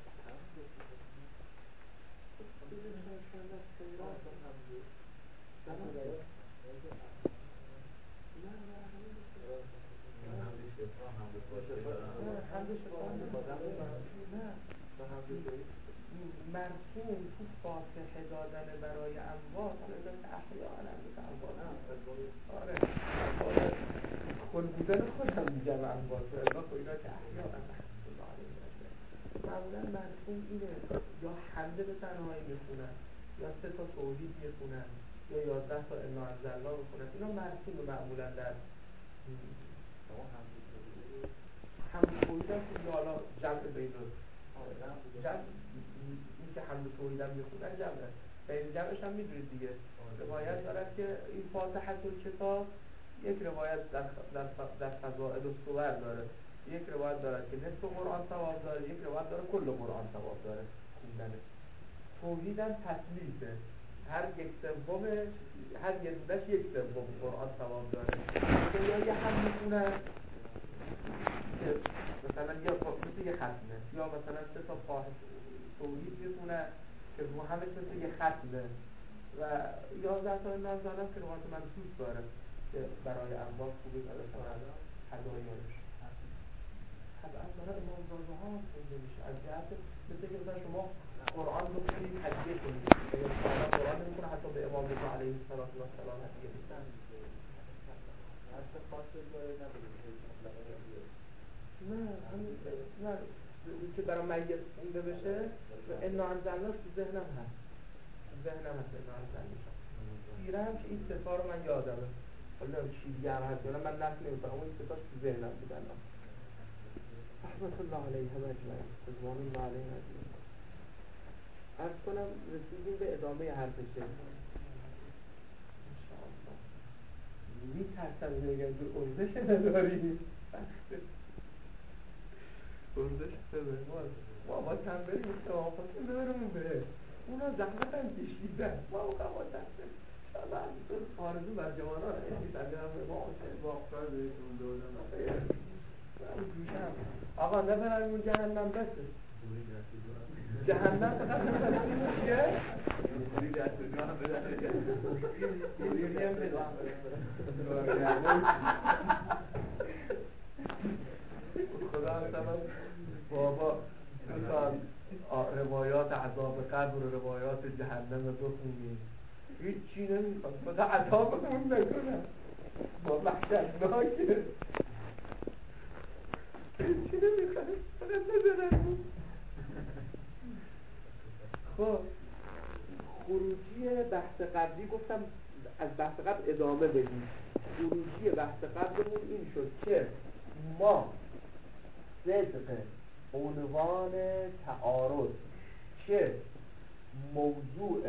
مرسوم تو فاتحه دادن برای اموات حالا اینا که احیاء هم مثل اموات آره اموات کل بودن خودم میگم اموات و الا خب اینا که احیاء هم معمولا مرسوم اینه یا حمده به تنهایی میخونن یا سه تا توحید میخونن یا یازده تا انا انزلنا میخونن اینا مرسوم معمولا در حمد توحید هم که حالا جمع بین جمع این که حمد توحید هم میخونن جمعه بین جمعش هم میدونید دیگه روایت دارد که این فاتحه کتاب یک روایت در در در فضائل الصور داره یک روایت داره که نصف قرآن ثواب داره یک روایت داره کل قرآن ثواب داره خوندنه توحید هم تسلیسه هر یک سوم هر یک دونش یک سوم قرآن ثواب داره یا یه هم میخونن که مثلا یا مثل یه ختمه یا مثلا سه تا فاتحه توحید میخونن که رو همش مثل یه ختمه و یازده تا نازدارم که روایت منصوص داره که برای اموات خوبی داره هدایانش طبعا برای امام رضا ها خونده میشه از جهت مثل که مثلا شما قرآن رو کنید هدیه کنید قرآن نمیکنه حتی به امام رضا علیه السلام هدیه میکنه حتی خاص جای نبودید نه همین نه که برای میت خونده بشه انا انزلناش تو ذهنم هست تو ذهنم هست انا انزلناش سیره هم که این ستا رو من یادمه حالا چی دیگه هم هست من نفت نمیفهم این ستاش تو ذهنم بودن رحمت الله علیه هم اجمعین رضوان الله علیه اجمعین عرض کنم رسیدیم به ادامه حرف شیخ انشاءالله میترسم میگم تو ارزش نداریم ارزش بده ما با کم بریم توافقیم ببرمون بره اونا زحمت هم کشیدن ما با کم ترسیم شاید همینطور آرزو بر جوانان این سنده هم ما آشه با افتار بهتون دولم آقا نفرمون جهنم بسه جهنم فقط نفرمون چیه؟ بوری دست و جان بده بوری هم بده خدا هم سبب بابا مثال روایات عذاب قبر و روایات جهنم رو بخونیم هیچ چی نمیخواد مثلا عذابمون نکنم با وحشتناکه هیچی نمیخواد فقط ندارن خب خروجی بحث قبلی گفتم از بحث قبل ادامه بدیم خروجی بحث قبلمون این شد که ما صدق عنوان تعارض که موضوع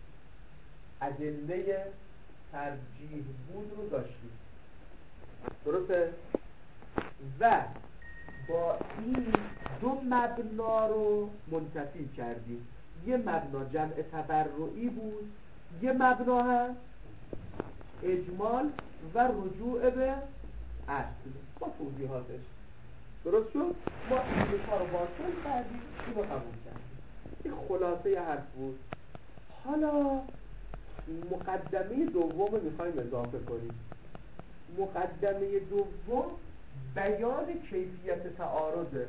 ادله ترجیح بود رو داشتیم درسته؟ و با این دو مبنا رو منتفی کردیم یه مبنا جمع تبرعی بود یه مبنا هم اجمال و رجوع به اصل با توضیحاتش درست شد؟ ما این دو تا رو باطل کردیم این رو قبول کردیم این خلاصه حرف بود حالا مقدمه دوم رو میخوایم اضافه کنیم مقدمه دوم بیان کیفیت تعارضه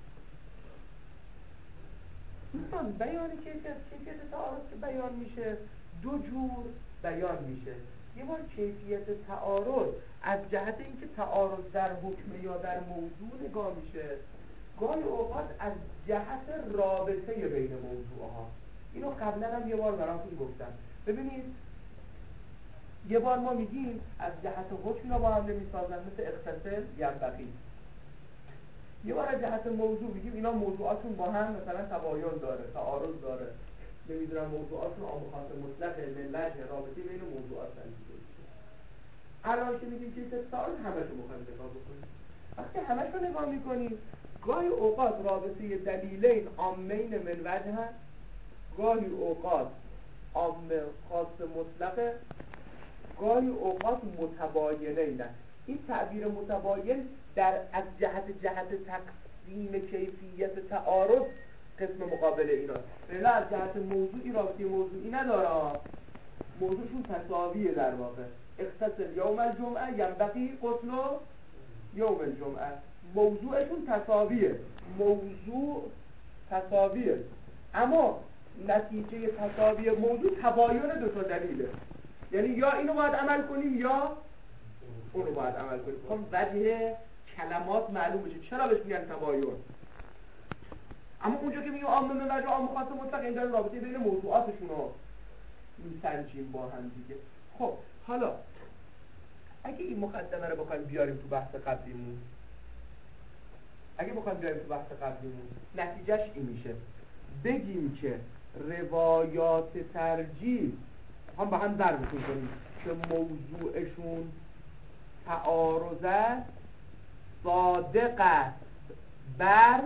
دوستان بیان کیفیت کیفیت تعارض که بیان میشه دو جور بیان میشه یه بار کیفیت تعارض از جهت اینکه تعارض در حکم یا در موضوع نگاه میشه گاهی اوقات از جهت رابطه بین موضوعها اینو قبلا هم یه بار براتون گفتم ببینید یه بار ما میگیم از جهت حکم اینا با هم نمیسازن مثل اختصال ینبغی یه بار از جهت موضوع میگیم اینا موضوعاتون با هم مثلا تباین داره تعارض داره نمیدونم موضوعاتون آموخات مطلق ملت رابطه بین موضوعات نمیشه الان که میگیم که تعارض همشو مخواهیم نگاه بکنیم وقتی همشو نگاه میکنیم گاهی اوقات رابطه دلیلین عامین من وجه هست گاهی اوقات عام خاص مطلقه گاهی اوقات متباینه نه این تعبیر متباین در از جهت جهت تقسیم کیفیت تعارض قسم مقابل ایناست. نه از جهت موضوعی رابطه موضوعی نداره، موضوعشون تساویه در واقع. اختصر یوم الجمعه ینبغی غسل یوم الجمعه، موضوعشون تساویه، موضوع تساویه، اما نتیجه تساوی موضوع تباین دو تا دلیله. یعنی یا اینو باید عمل کنیم یا اونو باید عمل کنیم. خب وجه کلمات معلوم بشه چرا بهش میگن تباین. اما اونجا که میگیم عام ممرج و عام خاص مطلق، این داره رابطه بین موضوعاتشون رو میسنجیم با هم دیگه. خب حالا اگه این مقدمه رو بخوایم بیاریم تو بحث قبلیمون، اگه بخوایم بیاریم تو بحث قبلیمون نتیجهش این میشه بگیم که روایات ترجیح هم با هم ضرب کنیم که موضوعشون تعارض است، صادق است بر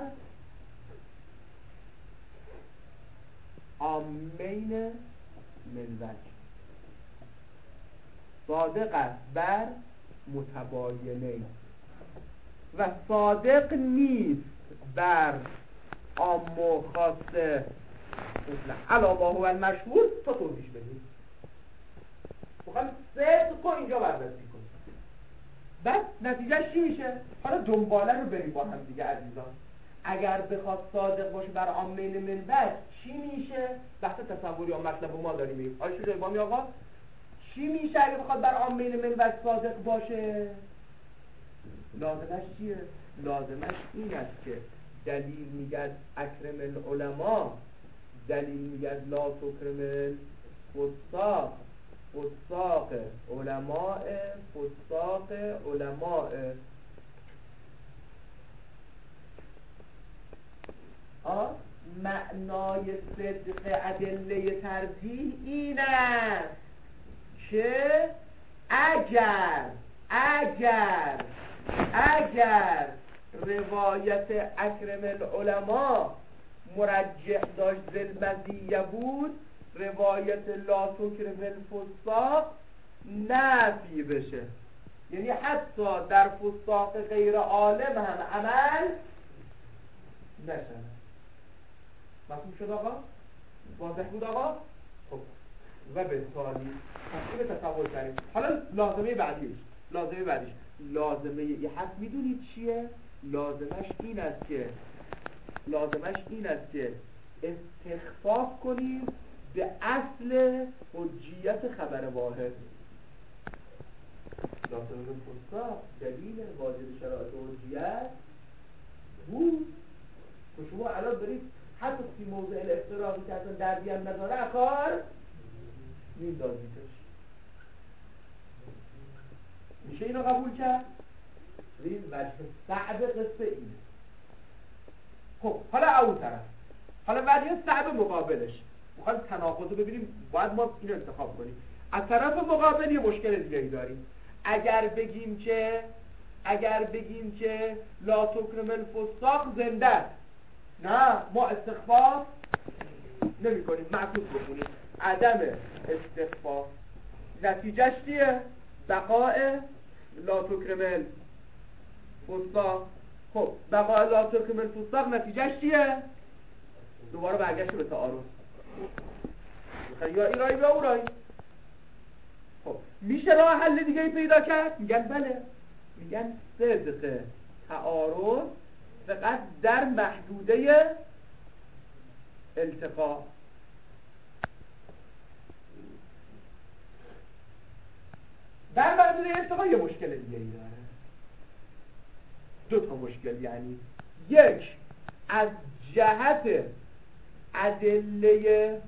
عامین من وجه، صادق است بر متباینین و صادق نیست بر عام و خاصه علاوه هو المشهور. تا توضیح بدیم بخوایم صدق رو اینجا بررسی کنیم، بعد نتیجهش چی میشه؟ حالا دنباله رو بریم با هم دیگه عزیزان. اگر بخواد صادق باشه بر عامین من وجه چی میشه؟ بحث تصوری یا مطلب ما داریم میگیم. آیا شجاعی بامی آقا چی میشه اگه بخواد بر عامین من وجه صادق باشه؟ لازمش چیه؟ لازمش این است که دلیل میگه اکرم العلماء، دلیل میگه لا تکرم الفساق، فساق علماء، فساق علماء. آه معنای صدق ادله ترجیح این است که اگر اگر اگر روایت اکرم العلماء مرجح داشت ذلمزیه بود، روایت لا تکرم الفساق نفی بشه. یعنی حتی در فساق غیر عالم هم عمل نشد. مفهوم شد آقا؟ واضح بود آقا؟ خب و به تالی تصویر تصور کردیم. حالا لازمه بعدیش لازمه بعدیش لازمه یه حرف میدونید چیه؟ لازمش این است که لازمش این است که استخفاف کنیم به اصل حجیت خبر واحد. لازمه فساق دلیل واجد شرایط حجیت بود که شما الان برید حتی فی موضع الافتراقی که اصلا دردی هم نداره اکار میندازیدش. میشه اینو قبول کرد؟ این وجه صعب قصه اینه. خب حالا اون طرف، حالا وجه صعب مقابلش میخوایم تناقض رو ببینیم، باید ما اینو انتخاب کنیم. از طرف مقابل یه مشکل دیگه داریم. اگر بگیم که اگر بگیم که لا تکرم الفساق زنده است، نه ما استخفاف نمی کنیم، معکوس بکنیم عدم استخفاف. نتیجهش چیه؟ بقاء لا تکرم الفساق. خب بقاء لا تکرم الفساق نتیجهش چیه؟ دوباره برگشت به تعارض. میخوای یا این رای یا اون رای. خب میشه راه حل دیگه ای پیدا کرد؟ میگن بله، میگن صدق تعارض فقط در محدوده التقا. در محدوده التقا یه مشکل دیگه ای داره، دو تا مشکل. یعنی یک، از جهت ادله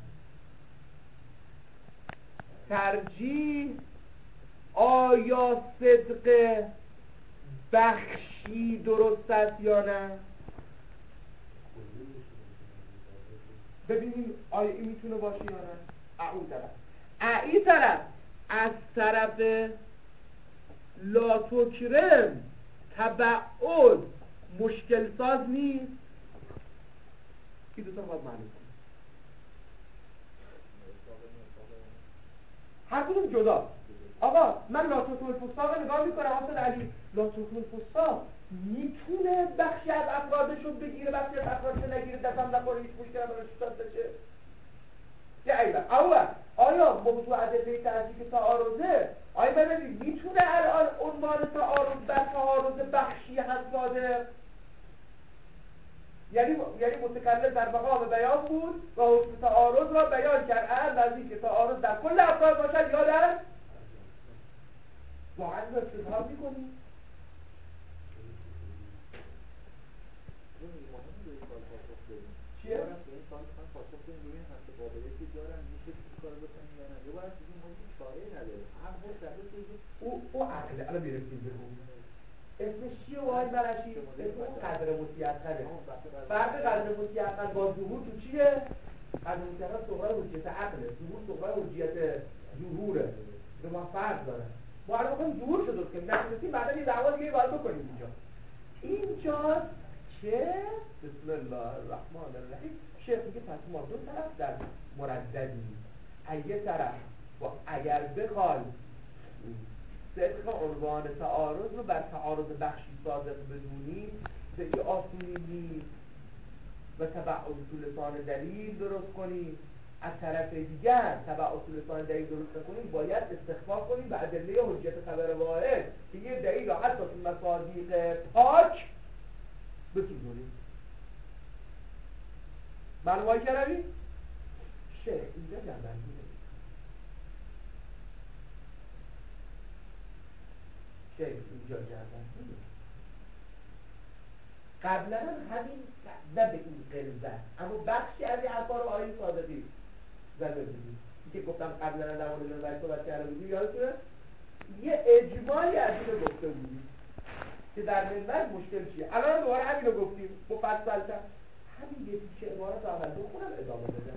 ترجیح آیا صدق بخشی درست است یا نه؟ ببینیم آیا این میتونه باشه یا نه. اون طرف این طرف از طرف لا تکرم تبعد مشکل ساز نیست. این دوتا باید معلوم کنیم. هر کدوم جدا آقا من لاتوتون الفستا رو نگاه میکنم اصلا علی لاتوتون الفستا میتونه بخشی از افرادش رو بگیره بخشی از افرادش رو نگیره دستم نخوره هیچ مشکل هم براش بشه چه عیبه اول آیا موضوع ادله تحصیل تعارضه آیا ببینید میتونه الان عنوان تعارض بر تعارض بخشی هست صادق یعنی یعنی متکلم در مقام بیان بود و حکم تعارض را بیان کرد از نزدیک تعارض در کل افراد باشد یا در واقعا استظهار میکنیم چیه؟ این سال میخوان پاسخ بدیم روی این همچه قابلیتی دارن میشه کار بکنیم یا نه یه بار دیگه ما هیچ چاره‌ای نداره عقل دقیق دیگه او او عقله الان میرسیم به اون اسمش چیه وای برشی؟ اسم اون قدر متیقنه فرق قدر متیقن با ظهور تو چیه؟ قدر متیقن صغرای حجیت عقله ظهور صغرای حجیت ظهوره دو ما فرق داره ما الان میخوایم ظهور شده که نمی‌رسیم بعدا یه دعوا دیگه باید بکنیم اینجا اینجا چه؟ بسم الله الرحمن الرحیم شیخ میگه پس ما دو طرف در مرددی اگه طرف و اگر بخوای صدق عنوان تعارض رو بر تعارض بخشی صادق بدونی به آسونی نیست و تبع اصول لسان دلیل درست کنی از طرف دیگر تبع اصول لسان دلیل درست کنی باید استخفاف کنی به ادله حجت خبر واحد که یه دلیل را حتی تو مصادیق پاک بسوزونی معلومه کردی؟ شیخ اینجا جنبندی شیخ اینجا جنبندی قبلا همین نه به این قلزه اما بخشی از این حرفا رو آیه صادقی زده بودی که گفتم قبلا در مورد نظر صحبت کرده بودی یادتونه یه اجمالی از اینو گفته بودی که در منبر مشکل چیه الان دوباره همینو گفتیم مفصل‌تر همین یه تیکه عبارت اول بخونم ادامه بدم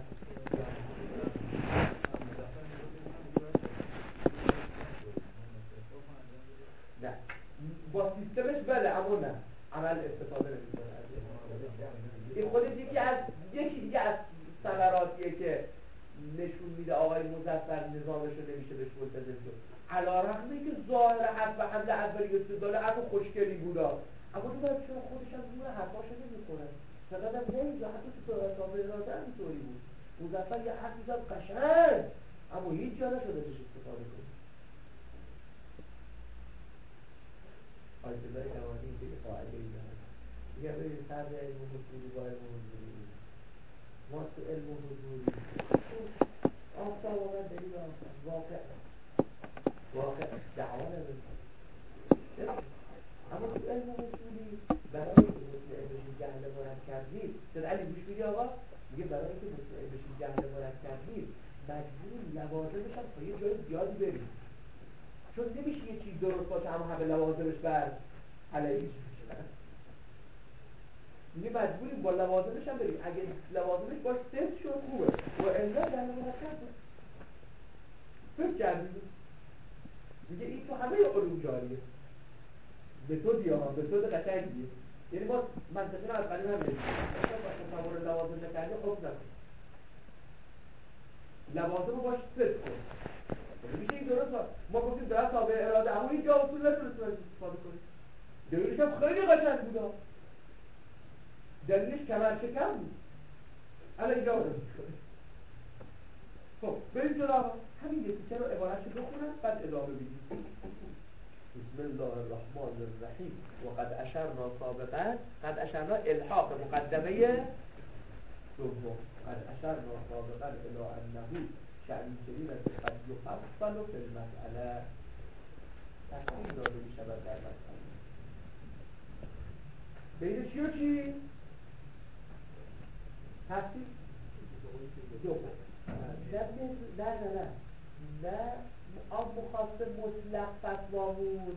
نه با سیستمش بله اما نه عمل استفاده نمی‌کنه این خودش یکی از یکی دیگه از ثمراتیه که نشون میده آقای مظفر نظامش رو نمیشه بهش ملتزم شد علی‌رغم اینکه ظاهر حرف و حمله اولی استدلال حرف خوشگلی بودا اما تو باید چون خودش هم زور حرفاشو نمی‌کنه فقط هم نمی‌ذاره حتی تو صحبت راجع اینطوری بود مظفر یه حرفی زد قشنگ اما هیچ جا نشده ازش استفاده کنه آیت الله نوانی که قاعده ای داره میگه ببین فرق علم حضوری با علم حضوری ما تو علم حضوری آفتاب آمد دلیل آفتاب واقع واقع دعوا نمی‌کنه اما تو علم حضوری برای اینکه مطمئن بشی جهل مرکب نیست چون علی گوش میدی آقا میگه برای اینکه مطمئن بشی جهل مرکب نیست مجبور لوازمش هم تا یه جای زیادی بریم چون نمیشه یه چیز درست باشه اما همه لوازمش بر علیهش میشه میگه مجبوریم با لوازمش هم بریم اگه لوازمش باش تست شد خوبه و الا جهل مرکب فکر کردیم میگه این تو همه علوم جاریه به تو دیا به تو قشنگیه یعنی ما منطقی رو از قدیم هم بریم با تصور لوازم نکردیم خوب نکن لوازم رو باش تست کن میشه این درست ما گفتیم در تابع اراده اما اینجا اصول نتونست استفاده کنیم دلیلش هم خیلی قشنگ بودا دلیلش کمر شکم بود الان اینجا رو میکنه خب بریم جدا همین یه تیکه رو عبارتش بخونم بعد ادامه بدیم بسم الله الرحمن الرحیم و قد اشرنا سابقا قد اشرنا الحاق مقدمه دوم قد اشرنا سابقا الى انه شأن كلمة قد يفصل في المسألة تفصیل داده می شود در مسئله بین چی و چی؟ تفصیل؟ دوم نه نه نه نه آب مخواست مطلق فتوامون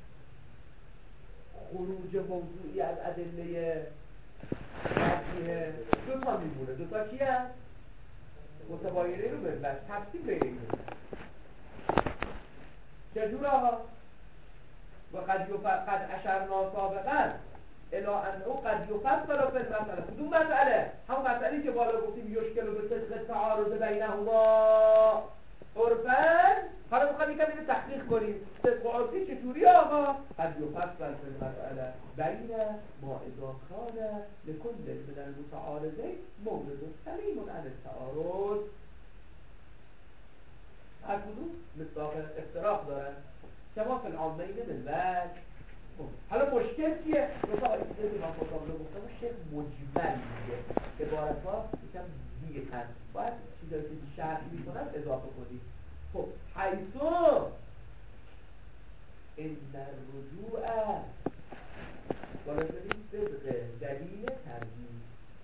خروج موضوعی از ادله تفصیل دو تا میمونه دو تا کی هست؟ متباینه رو بزن تفصیل بین این چجور آقا؟ و قد قد اشرنا سابقا الى انه قد یفصل فی المسأله کدوم مسئله؟ همون مسئله که بالا گفتیم یشکل به صدق تعارض بینهما عرفاً حالا میخوام یکم اینو تحقیق کنیم. صدق و عرفی چجوری آقا؟ قد یفصل فی المسئله بین ما اذا کان لکل من المتعارضین مورد سلیم عن التعارض. هر کدوم مصداق افتراق دارن کما فی العامین بالوجه. حالا مشکل چیه؟ مثلا آیه که من مطابقه گفتم شیخ مجمل میگه عبارت ها یکم دیگه هست، باید چیزایی که شرح میکنن اضافه کنید. خب حیثو این در رجوع بالا شدیم صدق دلیل ترجیح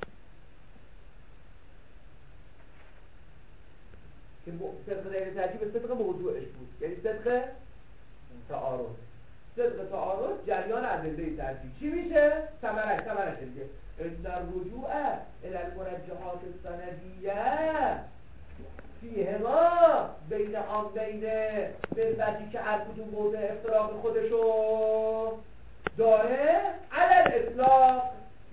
که صدق دلیل ترجیح به صدق موضوعش بود، یعنی صدق تعارض. صدق تعارض جریان ادله ترجیح چی میشه؟ ثمرش ثمرش دیگه ان در رجوع الی المرجحات السندیه فیهما بین عامین نسبتی که هر کدوم موضع افتراق خودشو داره علی الاطلاق.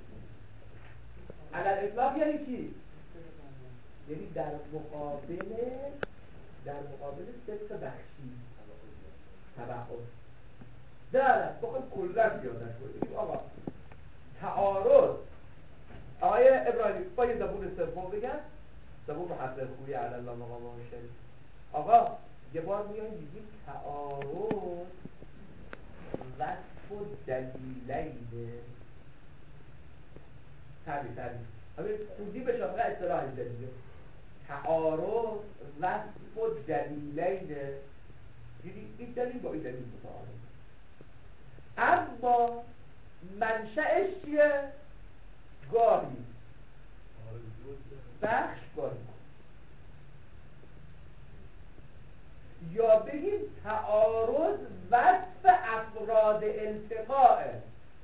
علی الاطلاق یعنی چی؟ یعنی در مقابل در مقابل صدق بخشی تبعض نه بخواد کلا بیادش کنید. آقا تعارض آقای ابراهیمی با یه زبون سوم بگن، زبون محصل خوبی علی الله مقامه شریف. آقا یه بار میاییم میگیم تعارض وصف و دلیلینه. تبی تبی همین خودی به شاقه اصطلاح اینجا دیگه تعارض وصف و دلیلینه، یعنی این دلیل با این دلیل متعارض. اما منشأش چیه؟ گاهی بخش گاهی یا بگیم تعارض وصف افراد التقائه،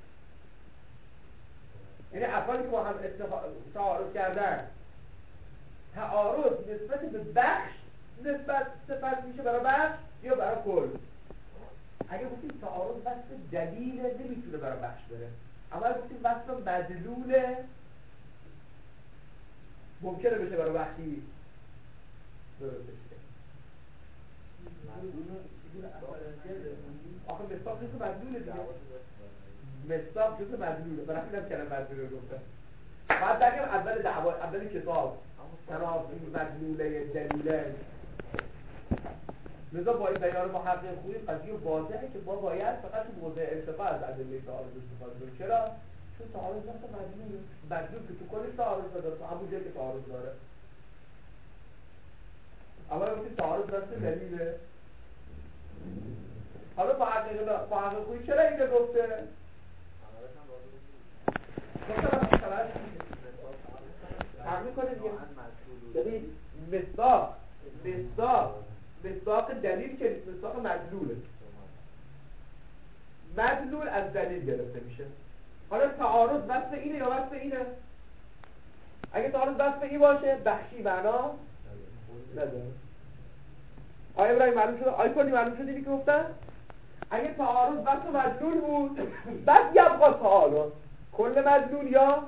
یعنی افرادی که با هم تعارض کردن تعارض نسبت به بخش نسبت صفت میشه برای بخش یا برای کل. اگه گفتیم تعارض وصف دلیله نمیتونه برای بخش بره، اما اگه گفتیم وصف مدلوله ممکنه بشه برای بخشی درست بشه. آخه مصداق جزء مدلوله دیگه، مصداق جزء مدلوله، برای همین کلمه مدلوله گفتم. بعد بگم اول دعوا اول کتاب تنافی مدلوله دلیله. لذا با این بیان محقق خوبی قضیه واضحه که ما باید فقط تو موضع ارتفاع از ادله تعارض استفاده کنیم. چرا؟ چون تعارض واسه مدلول مدلول که تو کلش تعارض داره، تو همون جایی که تعارض داره. اما وقتی تعارض واسه دلیله. حالا محقق محقق خوبی چرا اینو گفته؟ گفتم مثلا تعریف کنه دیگه. ببین مصداق مصداق مصداق دلیل که مصداق مدلوله، مدلول از دلیل گرفته میشه. حالا تعارض وصف اینه یا وصف اینه؟ اگه تعارض وصف این باشه بخشی معنا نداره. آیا ابراهیم معلوم شد؟ آیا کلی معلوم شد اینی که گفتن؟ اگه تعارض وصف مدلول بود بعد یبقا تعارض کل مدلول یا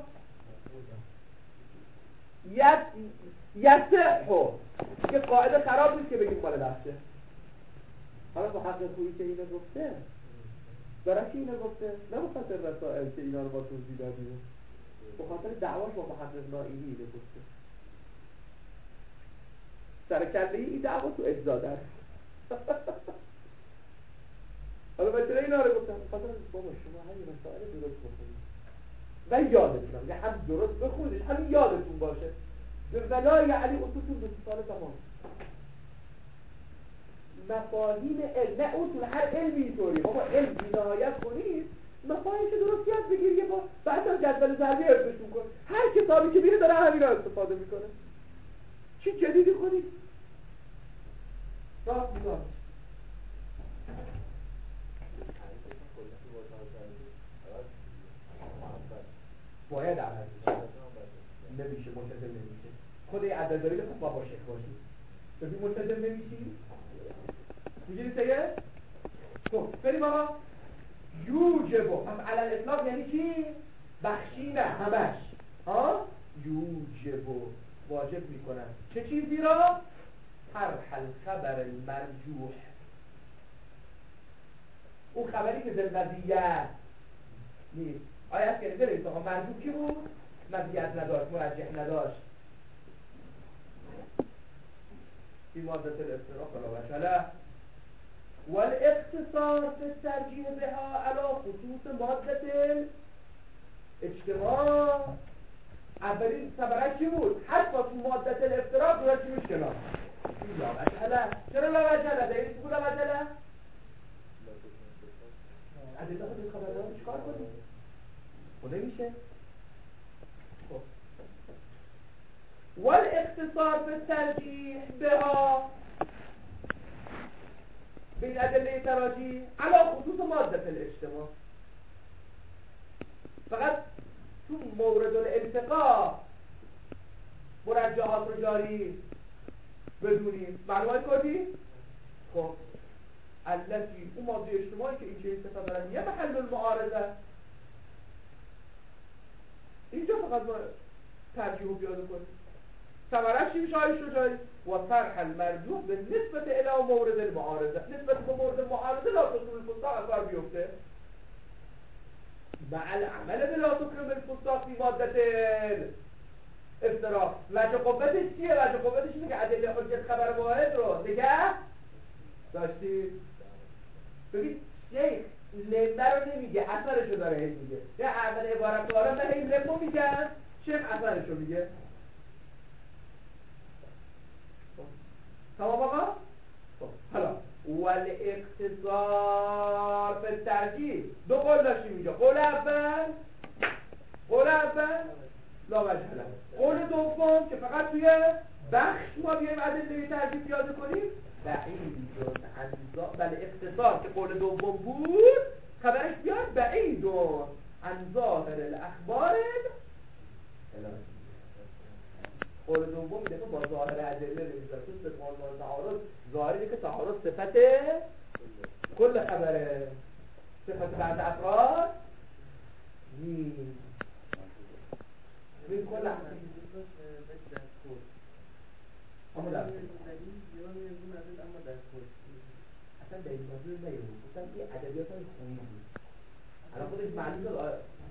یت یصحو یه قاعده خراب نیست که بگیم مال بخشه. حالا محقق خویی که اینو گفته برای چی اینو گفته؟ نه بخاطر رسائل که اینا رو با توضیح دادیم، بخاطر دعواش با محقق نائینی اینو گفته. سرکله این دعوا تو اجزا در حالا بچه اینا رو گفتم بخاطر بابا شما همین رسائل درست بخونید و یادتونم، یه هم درست بخونید همین یادتون باشه. ولا یعنی اصول به سال زمان مفاهیم علم، نه اصول هر علمی اینطوری. بابا علم بینایت کنید مفاهیمش درست یاد بگیر، یه با بعد از جدول ضربی حفظش میکنه. هر کتابی که میره داره همین رو استفاده میکنه. چی جدیدی کنید؟ راست میگم. باید عمل بشه، نمیشه ملتزم نمیشه. خود این عدد داری بخون با باشک باشی ببین ملتزم نمیشی میگیری سیه؟ خب بریم آقا یوجبو هم علل اطلاق یعنی چی؟ بخشی نه همش ها؟ یوجبو واجب میکنن چه چیزی را؟ طرح الخبر المرجوح، اون خبری که بالمزیت نیست. آیا از کلیده رئیس آقا مرجوح کی بود؟ مزیت نداشت، مرجح نداشت. فی مادة الافتراق ولا وجهله. والاقتصار في الترجیح بها على خصوص مادة الاجتماع. اولین ثمرش چی بود؟ حتی تو مادة الافتراق رو چی میشه کنار؟ لا وجهله. چرا لا وجهله؟ دلیل چی بود لا وجهله؟ از این دفعه خبردار چیکار کنیم؟ خود نمیشه. خب والاقتصار في الترجیح بها بین ادله تراجیح على خصوص مادة الاجتماع. فقط تو مورد الالتقاء مرجحات رو جاری بدونیم. معلومات کردی؟ خب التي اون ماده اجتماعی که این چه استفاده دارن یه محل المعارضه، اینجا فقط ما ترجیح رو پیاده کنیم. ثمرش چی میشه آیش رو جایی؟ و طرح المرجوح به نسبت الی مورد المعارضه، نسبت به مورد المعارضه لا تصول الفساق اثر بیفته مع العمل بلا تکرم الفساق فی ماده افتراق. وجه قوتش چیه؟ وجه قوتش اینه که ادله حجت خبر واحد رو نگه داشتید. ببین شیخ لمه رو نمیگه، اثرشو داره هی میگه. یه اول عبارت داره من هی لمه میگن، شیخ اثرشو میگه. تمام آقا؟ خب حالا والاقتصار به ترجیح دو قول داشتیم اینجا. قول اول قول اول لا وجه له. قول دوم که فقط توی بخش ما بیایم ادله ترجیح پیاده کنیم بعیدون انظا بله اقتصار که قول دوم بود خبرش بیاد بعیدون عن ظاهر الاخبار الهی. قول دوم میده که با ظاهر ادله نمیذاره تو استفهام و تعارض ظاهری که تعارض صفت کل خبره، صفت بعد افراد نیست. این کل اما در اصلا در این موضوع نیرون گفتم که ادبیات های خوبی بود. الان خودش معلوم شد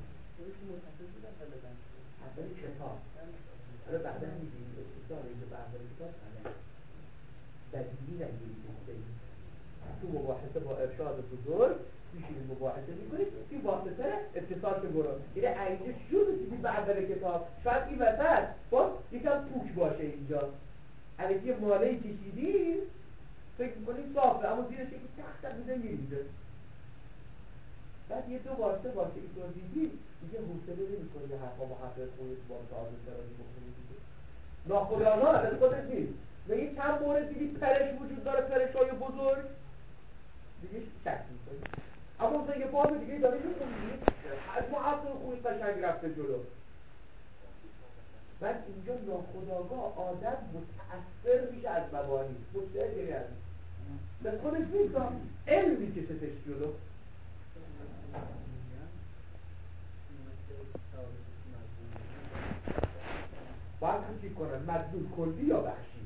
اول کتاب حالا بعدا میدیم اتصال اینجا بعدا کتاب بدیلی نگیرید تو مباحثه با ارشاد بزرگ میشینید مباحثه میکنید توی واسطه اتصال که برو یعنی اینجا شروع دیدید به اول کتاب شاید این وسط باز یکم پوک باشه اینجا اگه یه مالهی کشیدید فکر میکنید صافه اما زیرش یکی تخت تخت میزن میریزه. بعد یه دو بار سه بار که اینطور دیدید دیگه حوصله نمی‌کنید یه حرفا محقق خودت با تعارض تراجی بکنید دیگه. ناخودآگاه از خودت نیست. میگی چند مورد دیدید پرش وجود داره، پرش‌های بزرگ دیگه شک می‌کنید. اما مثلا یه بار دیگه داره می‌خونید از محقق خودت قشنگ رفته جلو. بعد اینجا ناخودآگاه آدم متأثر میشه از مبانی متأثری از به خودش نیست علمی که ستش جلو. باید خیلی کنن مدلول کلی یا بخشی.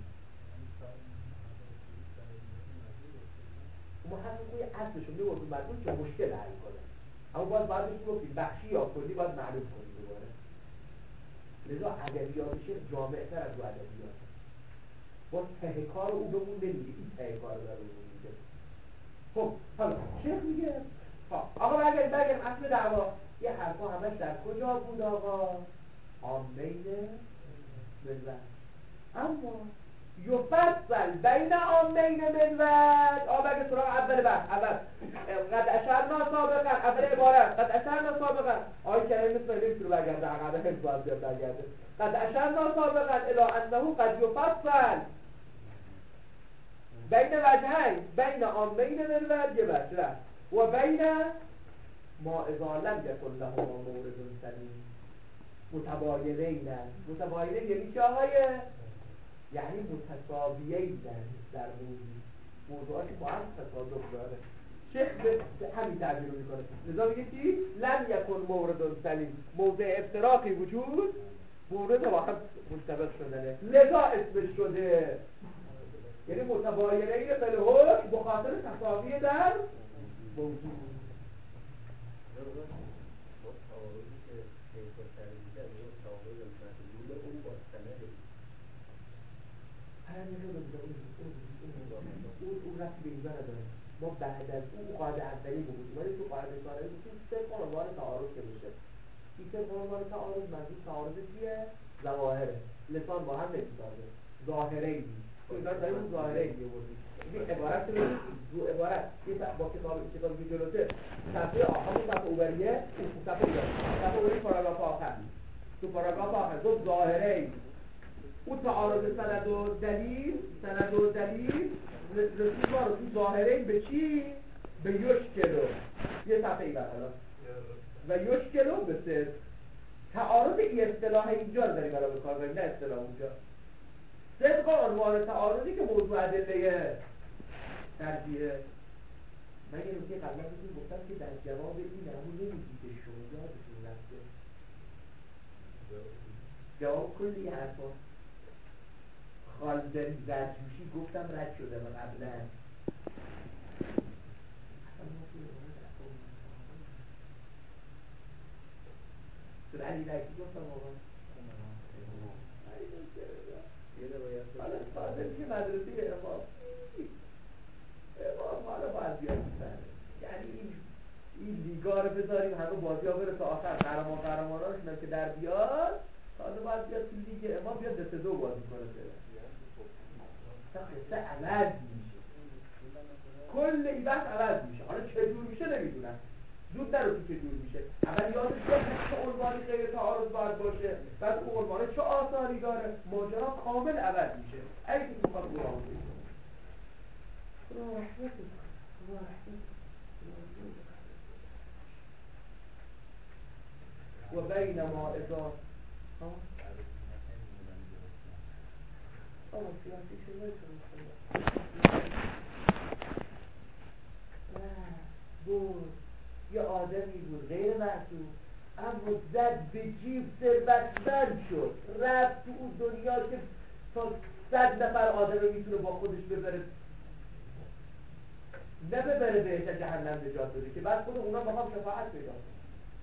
محققی اصلشون میگوید مدلول که مشکل حل کنه اما باید باید بگید بخشی یا کلی باید معلوم کنید دوباره. لذا ادبیاتش جامع‌تر از او ادبیات با ته کار او بهمون نمیگه این ته کار رو داره بهمون میگه. خب حالا شیخ میگه آقا برگرد برگرد اصل دعوا یه حرفا همش در کجا بود آقا؟ عامین ملوت. اما یفصل بین عامین ملوت آقا برگرد سراغ اول بحث اول قد اشرنا سابقا اول عبارت قد اشرنا سابقا آقای کلمه مثل نمیتونه برگرده عقبه هم باید بیاد برگرده قد اشرنا سابقا الی انه قد یفصل بین وجهین بین عامین ملوت یه وجه و بین ما اذا لم یکن لهما مورد سلیم متباینین. متباینین یعنی چه آقای؟ یعنی متساویین در موضوع موضوعاتی با هم تصادف داره. شیخ همین تعبیر رو میکنه. لذا میگه چی؟ لم یکن مورد سلیم موضع افتراقی وجود مورد با هم منطبق شدنه لذا اسمش شده یعنی متباینه فی الحکم به خاطر تساوی در موضوع. اون اون رفتی به اینجا نداره. ما بعد از اون قاعده اولی بود ولی تو قاعده ثانوی گفتیم سه عنوان تعارض که میشه. این سه عنوان تعارض منظور تعارض چیه؟ ظواهره. لسان با هم نمیسازه. ظاهره ای. این داره داریم اون ظاهره ای میوردیم. این عبارت رو رو عبارت یه با کتاب کتاب که جلوته صفحه آخر صفحه اولیه اون صفحه اولیه صفحه اولیه پاراگراف آخر تو پاراگراف آخر دو ظاهره ای. اون تعارض سند و دلیل سند و دلیل رسید ما رو تو ظاهره به چی؟ به یشکلو یه صفحه ای برحالا و یشکلو به سر تعارض ای اصطلاح اینجا رو داریم برای بکار داریم نه اصطلاح اونجا صدق عنوان تعارضی که موضوع ادله ترجیحه. من یه نکته قبلا بهتون گفتم که در جواب این همون نمیگی که شما یادتون رفته جواب کلی حرفا خالدری زرجوشی گفتم رد شده من قبلا سر علی رکی گفتم آقا حالا خاطر که مدرسه امام امام حالا باید بیاد میزنه یعنی این این لیگا رو بذاریم همه بازی ها بره تا آخر قهرمان قهرماناش اینم که در بیاد حالا باید بیاد تو لیگ امام بیاد دسته دو بازی کنه قصه عوض میشه کل این بحث عوض میشه. حالا چجور میشه نمیدونم زود نرو تو چجور میشه. اول یادش باشه چه عنوانی غیر تعارض باید باشه بعد اون عنوان چه آثاری داره ماجرا کامل عوض میشه. اگه تو بخواد قرآن بگید خدا رحمت خدا رحمت و بینما اذا آه سیاسی شده بود یه آدمی بود غیر معصوم اما زد به جیب ثروتمند شد رفت تو اون دنیا که تا صد نفر آدم رو میتونه با خودش ببره نه ببره بهش جهنم نجات بده که بعد خود اونا با هم شفاعت پیدا کنه.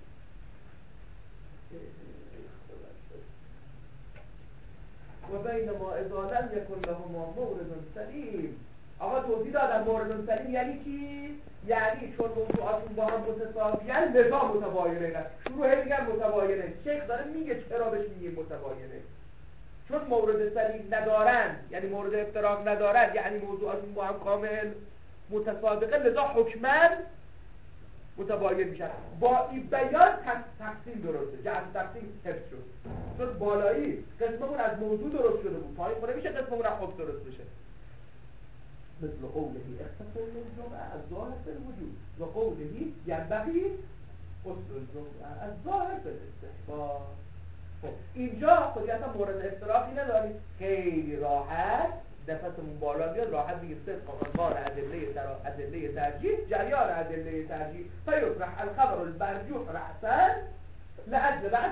و بینما اذا لم یکن لهما مورد سلیم. آقا توضیح دادم مورد سلیم یعنی چی؟ یعنی چون موضوعاتون با هم متساویان نظام متباینه نه شروع هی میگن متباینه. شیخ داره میگه چرا بهش میگه متباینه چون مورد سلیم ندارن یعنی مورد افتراق ندارن یعنی موضوعاتون با هم کامل متسابقه لذا حکماً متباین میشن. با این بیان تقسیم درسته جهت تقسیم حفظ شد چون بالایی قسممون از موضوع درست شده بود پایین خونه میشه قسممون از حفظ درست بشه. مثل قولهی اختصار الجمعه از ظاهر فی الوجود و قولهی ینبغی اصل الجمعه از ظاهر فی الاستحباب. خب اینجا خودیتا مورد افتراقی نداریم خیلی راحت نفسمون بالا بیاد راحت میگه صدق عنوان ادله تر ادله ترجیح جریان ادله ترجیح فیطرح الخبر المرجوح رأسا لاجل بعد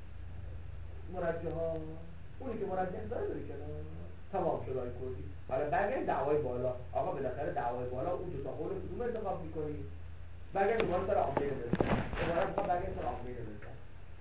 مرجحات اونی که مرجح داره داره کنار تمام شد آی کردی. حالا برگردیم دعوای بالا. آقا بالاخره دعوای بالا اون دو تا قول کدوم انتخاب می‌کنی؟ برگردیم دوباره سر عامله برسیم. دوباره می‌خوام برگردیم سر عامله برسیم.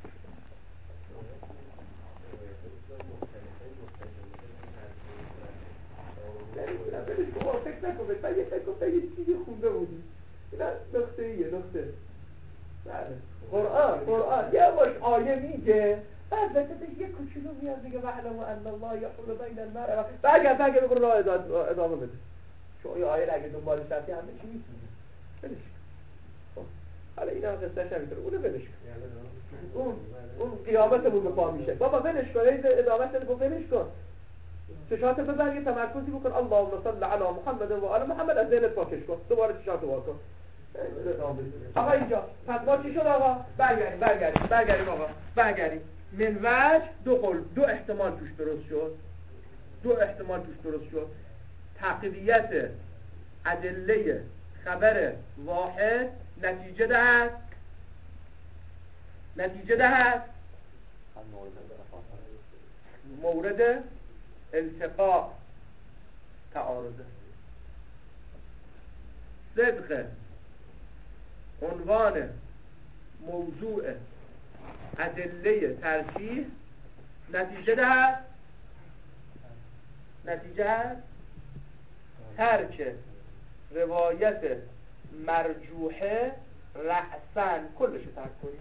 نمی‌دونم ببینید شما فکر نکنید من یه فکر کنم یه چیزی خونده بودی اینا نقطه ایه نقطه بله قرآن قرآن یه باش آیه میگه بعد وسطش یه کوچولو میاد میگه وعلم ان الله یحول بین المرء برگرد برگرد بگو راه ادامه بده. شما یه آیه اگه دنبالش رفتی همه چی میتونی ولش کن. حالا اینا قصه‌اش همینطوره اونو ولش کن. اون اون قیامتمون به پا میشه بابا ولش کن ادامه بده ولش کن. چشاتو ببر یه تمرکزی بکن اللهم صل علی محمد و آل محمد از ذهنت پاکش کن دوباره چشاتو وا کن. آقا اینجا پس ما چی شد آقا برگردیم برگردیم برگردیم آقا برگردیم من وجه دو قول دو احتمال توش درست شد دو احتمال توش درست شد تقویت ادله خبر واحد نتیجه دهد نتیجه دهد مورد التقاء تعارضه. صدق عنوان موضوع ادله ترجیح نتیجه دهد نتیجه ترک روایت مرجوحه رأساً کلش رو ترک کنیم.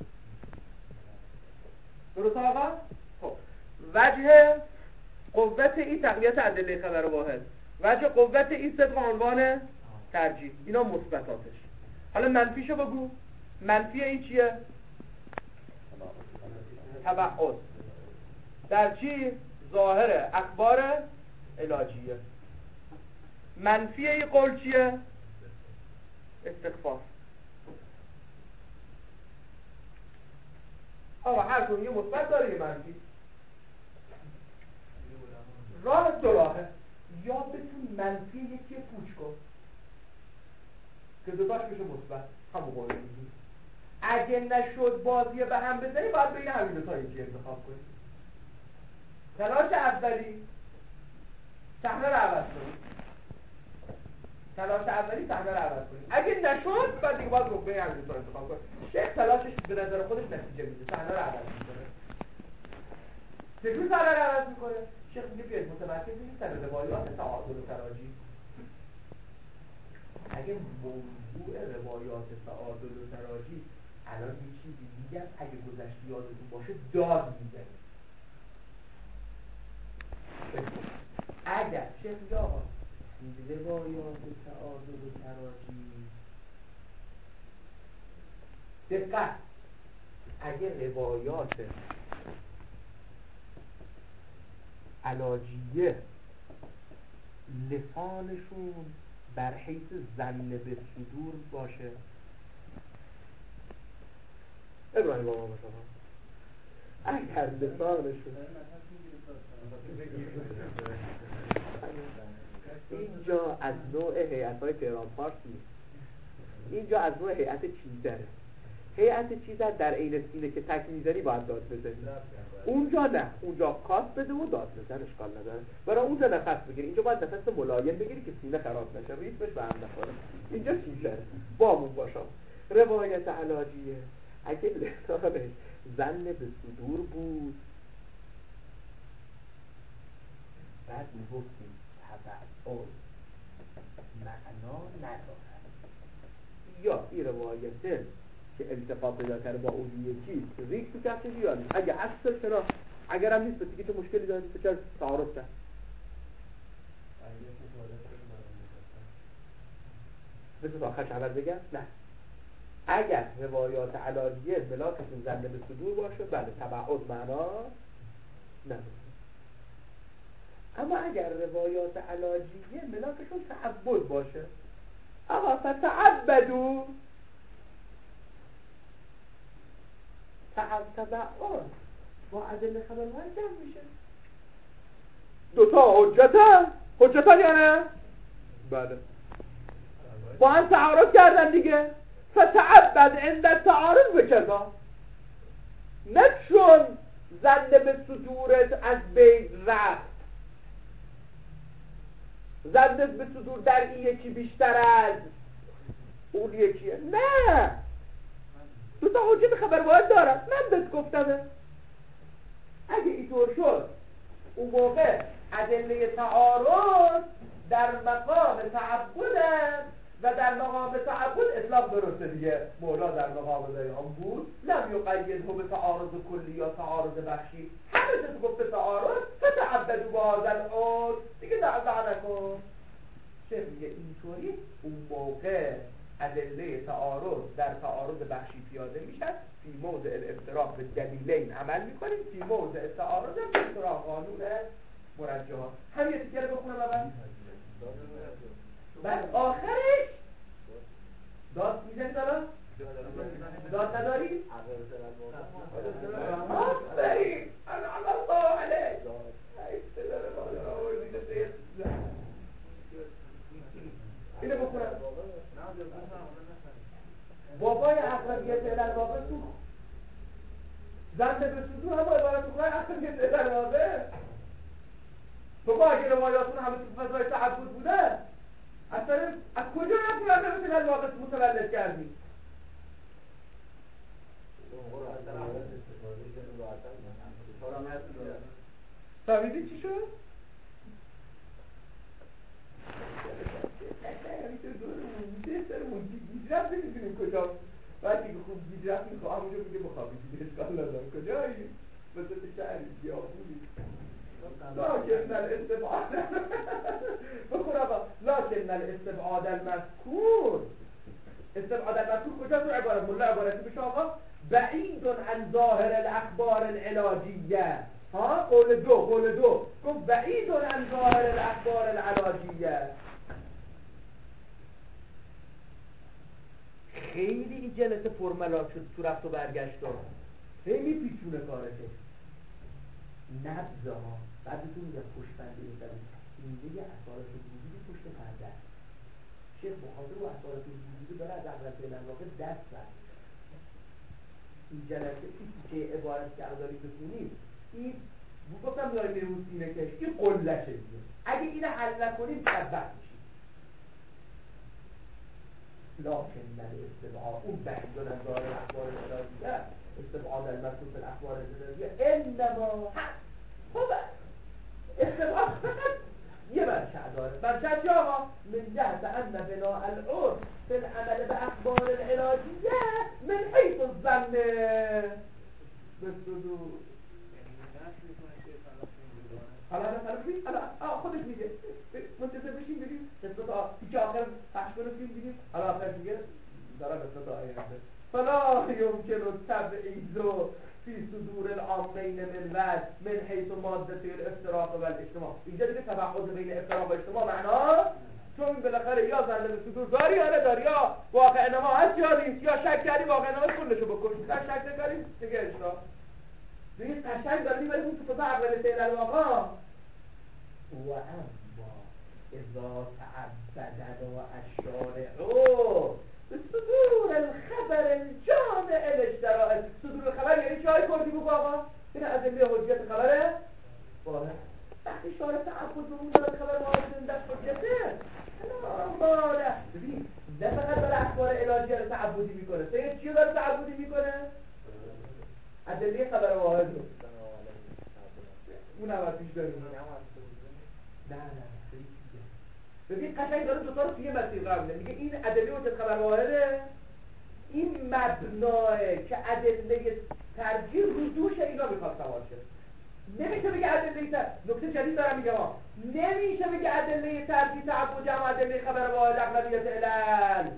درست آقا؟ خب وجه قوت این تقویت ادله خبر واحد، وجه قوت این صدق عنوان ترجیح، اینا مثبتاتش. حالا منفیشو بگو. منفی این چیه؟ تبعض در چی؟ ظاهر اخبار علاجیه. منفی این قول چیه؟ استخفاف. آقا هر کدوم یه مثبت داره یه منفی. راه دو راهه. یا بتون منفی یکی پوچ کن که دوتاش بشه مثبت، همون قول میگی. اگه نشد بازی به هم بزنی باید بین همین دوتا یکی انتخاب کنی. تلاش اولی صحنه رو عوض کنی. تلاش اولی صحنه رو عوض کنی. اگه نشد بعد دیگه باید بین همین دوتا انتخاب کنی. شیخ تلاشش به نظر خودش نتیجه میده، صحنه رو عوض میکنه. چجوری صحنه رو عوض میکنه؟ شیخ میگه بیاید متمرکز بشید سر روایات تعادل و تراجی. اگه موضوع روایات تعادل و تراجی الان یه چیزی میگم اگه گذشته یادتون باشه داد میزنه. اگر چه میگه آقا روایات تعادل و تراجی دقت، اگه روایات علاجیه لسانشون بر حیث زن به صدور باشه، ابراهیم بابا مثلا اگر لسانشون اینجا از نوع هیئت‌های تهران پارس نیست، اینجا از نوع هیئت چیزره. هیئت چیزر در عین سینه که تک میزنی باید داد بزنی، اونجا نه، اونجا کاس بده و داد بزن، اشکال نداره. برای اونجا نفس بگیری، اینجا باید نفس ملایم بگیری که سینه خراب نشه، ریتمش به هم نخوره. اینجا چیزره، بامون باشم. روایت علاجیه اگه لسانش زن به صدور بود بعد میگفتیم تبعض معنا ندارد، یا این روایته که التقاط پیدا کرده با اون یکی ریک تو کفش بیاد. اگه اصل چرا اگر هم نیست دیگه تو مشکلی داری تو چرا تعارض کرد؟ بذار آخرش اول بگم نه. اگر روایات علاجیه ملاکشون زنده به صدور باشه بله تبعض معنا نداره. اما اگر روایات علاجیه ملاکشون تعبد باشه، آقا فتعبدو تبعض با ادله خبر واحد جمع میشه. دوتا حجتن حجتن یا نه؟ بله با هم تعارض کردن دیگه. فتعبد عند تعارض بکذا، نه چون زنده به صدورت از بین رفت، زنده به صدور در این یکی بیشتر از اون یکیه، نه دو تا حجت خبر واحد دارم. من بهت گفتمه اگه اینطور شد اون موقع ادله تعارض در مقام تعبده و در مقام تعبد اطلاق درسته دیگه. مولا در مقام بیان بود لم یقیده به تعارض کلی یا تعارض بخشی، همه چیز گفته تعارض فتعبدوا بهذا العود دیگه دعوا نکن. چه میگه اینطوری اون موقع ادله تعارض در تعارض بخشی پیاده میشن، فی موضع الافتراق به دلیلین عمل میکنیم، فی موضع تعارض به افتراق قانون مرجحات. هم یه تیکه رو بخونم اول بعد آخرش داد میزنی دارم؟ داد نداری؟ آفرین انعم الله علیک. اینو بخونم بابای اغلبیت الالواقع تو زنده به صدور هم عبارت بخونم اغلبیت الالواقع تو با اگه روایاتون همه تو فضای تعبد بوده اصلا از کجا نکنم نمیتونی الواقع متولد کردی؟ فهمیدی چی شد؟ گیجرفت نمیدونیم کجا وقتی که خوب گیجرفت میخواه همونجا میگه بخوابی دیگه اشکال ندارم کجایی؟ وسط شهری گیاهونی لكن الاستبعاد بخور آقا لكن الاستبعاد المذكور استبعاد المذكور کجا تو عبارت ملا عبارتی بشه آقا بعید عن ظاهر الاخبار العلاجیه ها قول دو قول دو گفت بعید عن ظاهر الاخبار العلاجیه. خیلی این جلسه فرملات شد تو رفت و برگشت ها خیلی پیچونه کارشه نبضه ها بعد تو میگه پشتبنده این زمین اینجا یه اثارات وجودی پشت پرده شیخ بخاطر و اثارات وجودی داره از اول فعلا واقع دست برد این جلسه که عبارت که داری بخونید این گفتم داری میرون سینه کش این قلشه دیگه اگه این حل نکنید بدبخت میشید. لكن الاستبعاد اون بعید عن ظاهر الاخبار الالهیه استبعاد المذکور في الاخبار الالهیه انما خوبه استبعاد فقط یه مرجع داره مرجع چی آقا؟ من جهت ان بناء العرف في العمل باخبار العلاجیه من حیث الظن بالصدور. حالا مثلا ببین حالا خودش میگه منتظر بشین ببین قصه تا پیچ آخر پخش کنه فیلم دیگه حالا آخر دیگه داره قصه تا آینده فلا يمكن التبعيض في صدور العامين من وجه من حيث ماده الافتراق والاجتماع. اینجا دیگه تبعض بین افتراق و اجتماع معنا چون بالاخره یا زنده به صدور داری یا نداری یا واقع نما هست یا نیست یا شک کردی واقع نما کلشو بکن تا شک نکردی دیگه اشتباه دیگه قشنگ داری میبری اون تو فضا اول سیر الواقع و اما اذا تعبدنا الشارع صدور الخبر الجامع الاشتراء. صدور الخبر یعنی چه های کردی بگو آقا؟ این ادله حجیت خبره واضح. وقتی شارع تعبد بمون داره خبر واضح دست حجیته ماله ببین نه فقط داره اخبار الهیه رو تعبدی میکنه سید چی داره تعبدی میکنه؟ ادله خبر واحد رو اون هم پیش داریم نه نه ببین قشنگ داره دوتا رو توی مسیر قرار میده میگه این ادله حجت خبر واحده این مبناه که ادله ترجیح رو دوش اینا میخواد سوار شه. نمیشه بگه ادله تر نکته جدید دارم میگم ها نمیشه بگه ادله ترجیح تعبدی هم ادله خبر واحد اغلبیت علل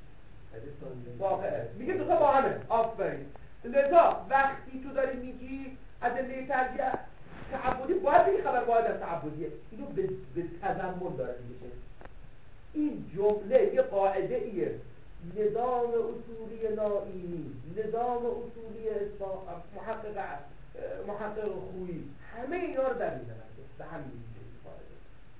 واقعه میگه دوتا با همه آفرین. لذا وقتی تو داری میگی ادله ترجیح تعبدی باید بگی خبر واحد از تعبدیه اینو به, به تضمن داره میگه. این جمله یه قاعده ایه نظام اصولی نائینی نظام اصولی محقق محقق خویی همه اینا رو در میزنن به همین میشه قاعده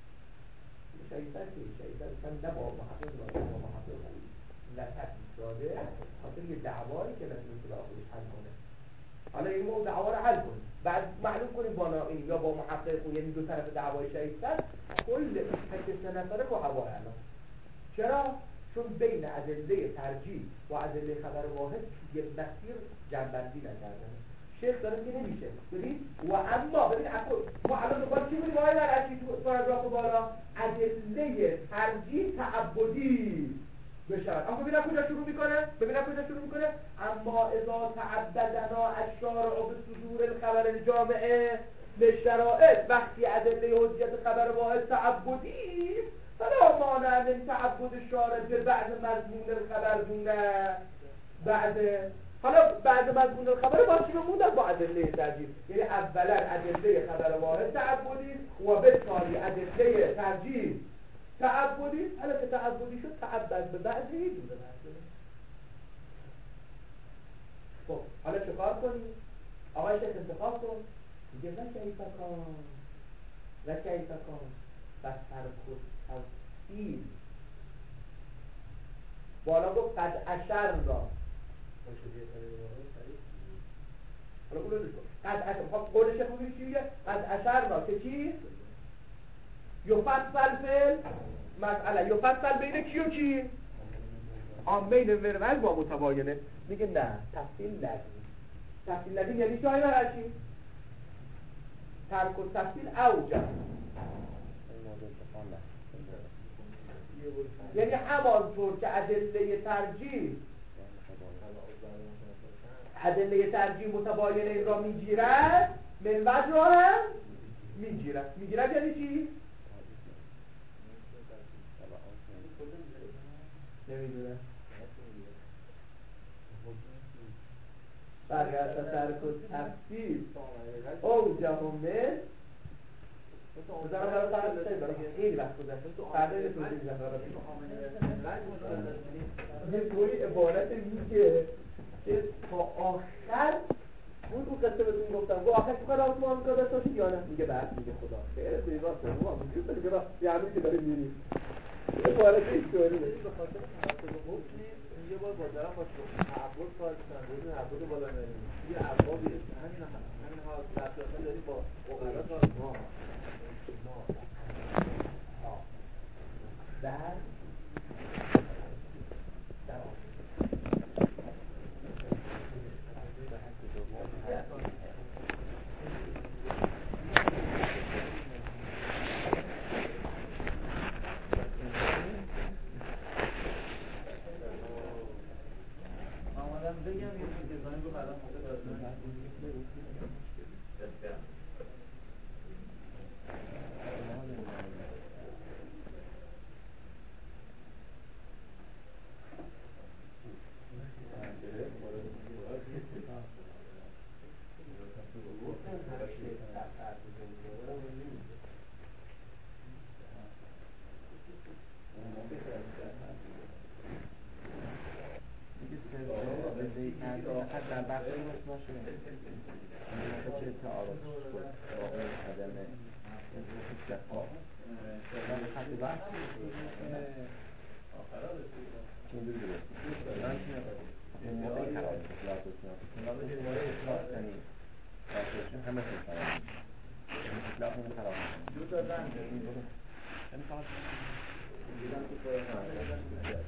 شایستر که شایستر نه با محقق نائینی با محقق خویی لطف داده خاطر یه دعوایی که نتونست به آخرش حل کنه. حالا این موضوع دعوا رو حل کنیم بعد معلوم کنیم با نائینی یا با محقق خویی یعنی دو طرف دعوای شایستر کل تک سه نفره با هوا الان. چرا؟ چون بین ادله ترجیح و ادله خبر واحد یه مسیر جنبندی نکردن. شیخ داره که نمیشه ببین و اما ببین ما الان دوباره چی بودیم آقای درعشی تو پاراگراف بالا ادله ترجیح تعبدی بشود. اما ببینم کجا شروع میکنه ببینم کجا شروع میکنه اما اذا تعبدنا الشارع بصدور الخبر الجامعه للشرائط وقتی ادله حجت خبر واحد تعبدی فلا مانع من تعبد الشارع بعد مضمون الخبر دونه بعد حالا بعد مضمون الخبر با چی بموندن با ادله ترجیح یعنی اولا ادله خبر واحد تعبدی و بالتالي ادله ترجیح تعبدی. حالا که تعبدی شد تعبد به بعضی جوره بعضی. خب حالا چه کار کنیم؟ آقای شیخ انتخاب کن میگه و کیفکان و کیفکان بس ترکت تفصیل بالا گفت قد اشر را حالا قولش کن قد اشر خب قولش خوبی چی میگه؟ قد اشر را که چی؟ یفصل فل مسئله یفصل بین کی و کی؟ آن بین ورول با متباینه. میگه نه تفصیل ندیم. تفصیل ندیم یعنی چی های برشی؟ ترک و تفصیل اوجه، یعنی همانطور که ادله ترجیح ادله ترجیح متباینه این را میگیرد، من وجه را هم میگیرد. میگیرد یعنی چی؟ نمیدونم. برگرد ترک و تفصیل اوجه همه بذارم برای فرد خیلی وقت گذشته فردا یه توضیح میدم یه طوری عبارت میگه که تا آخر اون اون قصه بهتون گفتم گو آخر تو خدا آسمان آمریکا داشته باشید یا نه؟ میگه بعد میگه خدا خیره توی راست رو ما میگه تو دیگه راست یه همین که داریم میریم عبارت اینطوریه. به خاطر تناسب حکم یه بار با دارم با تعبد کار کردن روی تعبد بالا نمیریم یه اربابی همین همین ها تفصیلا داریم با اوقات کار ما در بگم یه دیزاین رو بعدا موقع دادن در بخش نیست باشه چه تعارض با اون عدم استفاده در خط بحث اینجوری درست این موقعی خراب شد لازم شد یعنی لازم همه شد خراب شد لازم خراب شد دو دادن این فقط دیدم تو پایان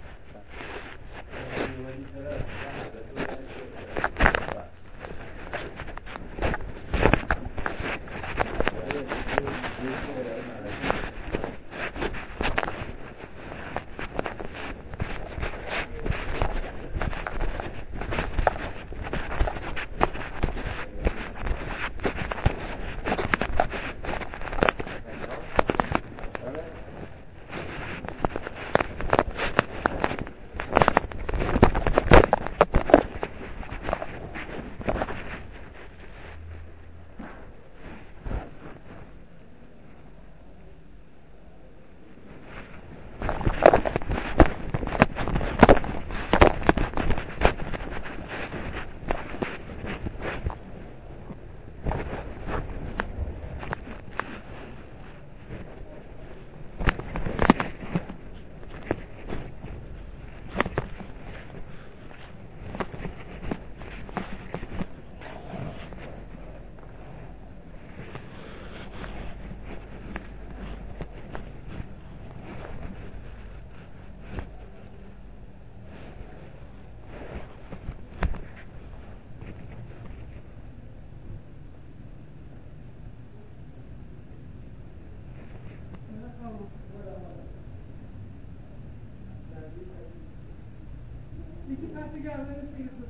یکی پس گردن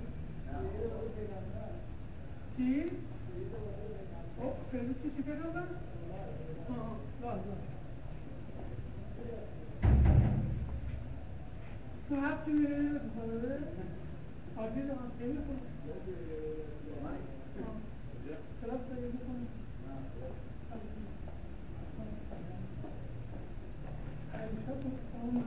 چی؟ خب خیلی چی چی بدازم؟ آه لازم تو هفت میره بخوره آجی دارم خیلی خوب کلاس داری بکنم همیشه بکنم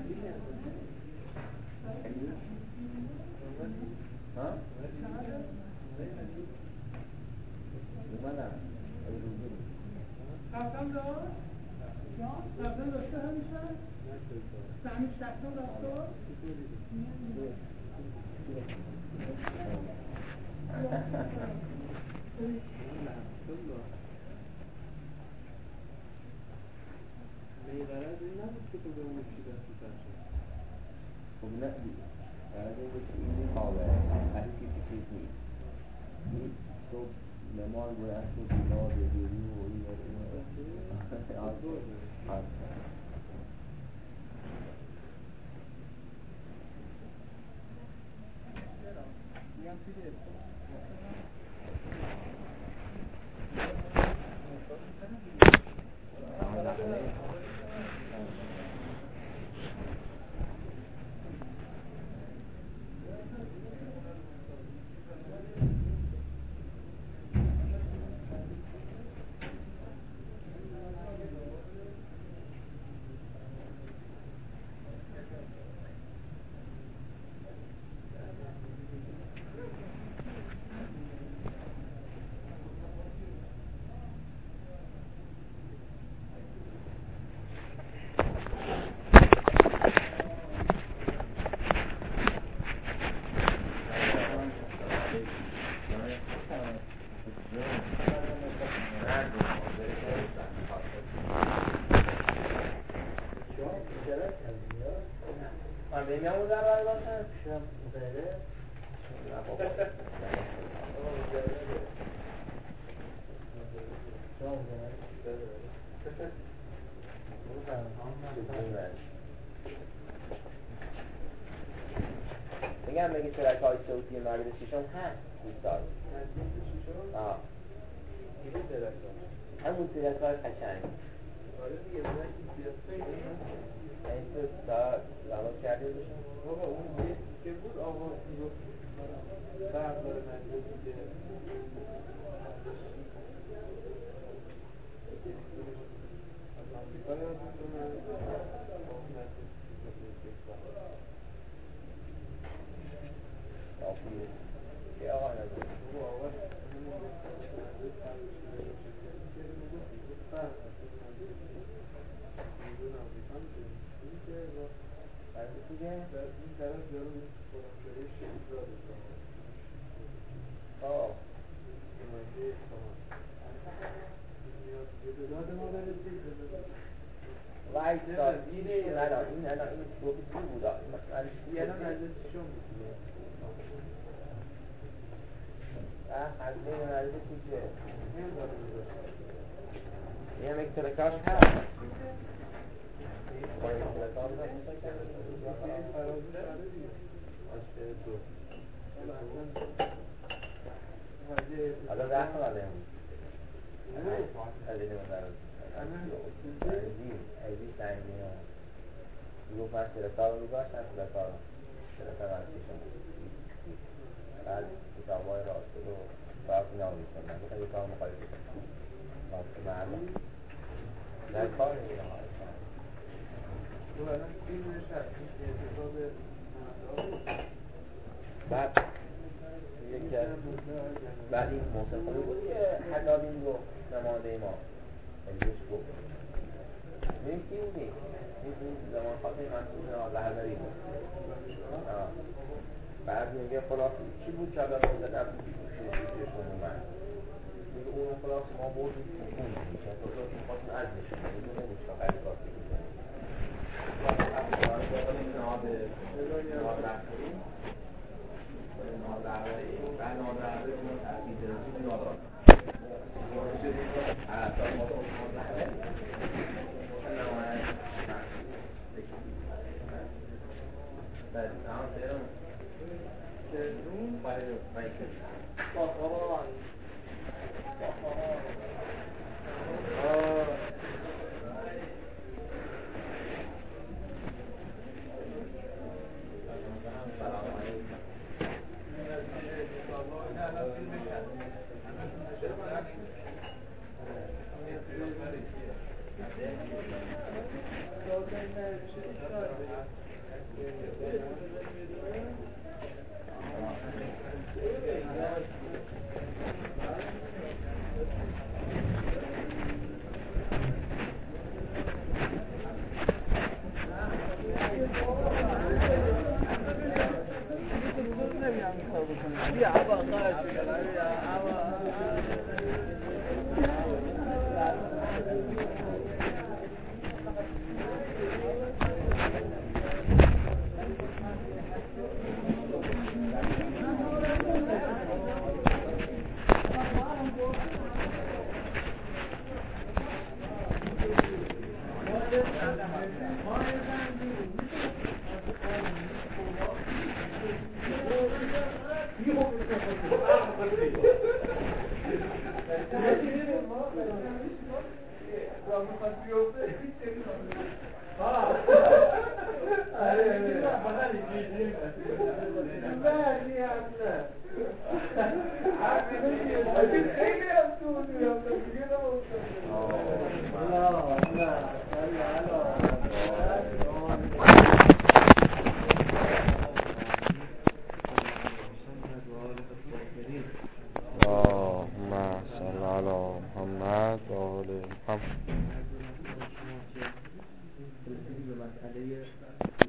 ها؟ اومدم رفتم داشت؟ رفتم داشته همیشه؟ همیشه رفتم داشته؟ میغرد این نبود که تو به اون چی دستی فرشد خب نه غرض این بود که این میخوابه ولی که چیز نیست این صبح نمار بلند شد بیدار بگیری و این آره میگم بگی ترک های صوتی مورد ششم هست دوستان آه همون ترک های قشنگ این تو تا آواز کرده بشن بابا اون که بود آواز میگفت فرق داره مجلسی که از آمریکا یاد میکنه آفیه که آقا نزد او آقا مجلس فرق میدون آمریکا میشه این که برای دیگه این طرف یارو خودم شده شهید را دستان آه نماینده اصفهان یه داد ما برسید وای داد این الان این الان این صوتی چی بود این الان مجلس شما بود اه از این مجلسی که این داده بزرد این هم یک ترکاش هست باید ترکاش این فرازه شده دیگه از چه دو حالا رفت آده هم خلیلی مدرد ایزی ایزی سنگی ها گفت من ترکار رو میگاشتم ترکار رو ترکار رو از کشم بعد کتاب های راسته رو فرق نام میکنم بخواهی کار مخواهی کنم واسه معلوم در کار نمیدونم های کار تو الان فیلمش هست این اعتقاد بعد یکی از بعد این محسن خونی بود که حلالین رو نمانده ما بهش گفت این کی بودی؟ این زمان خاطر منصور لحظری بود بعد میگه خلاصی چی بود که الان موزد شیششون اومد میگه اونو خلاصی ما بردیم خوندیم چون تو تو میخواستیم از نشون میگه نمید که خیلی کافی بود نهاد نهاد رفتاری نهاد رفتاری بعد نهاد رفتاری اون تحصیل درستی ناداد حتی ما تو نهاد رفتاری بعد نهاد سیرم سیرم باید باید باید Thank you. I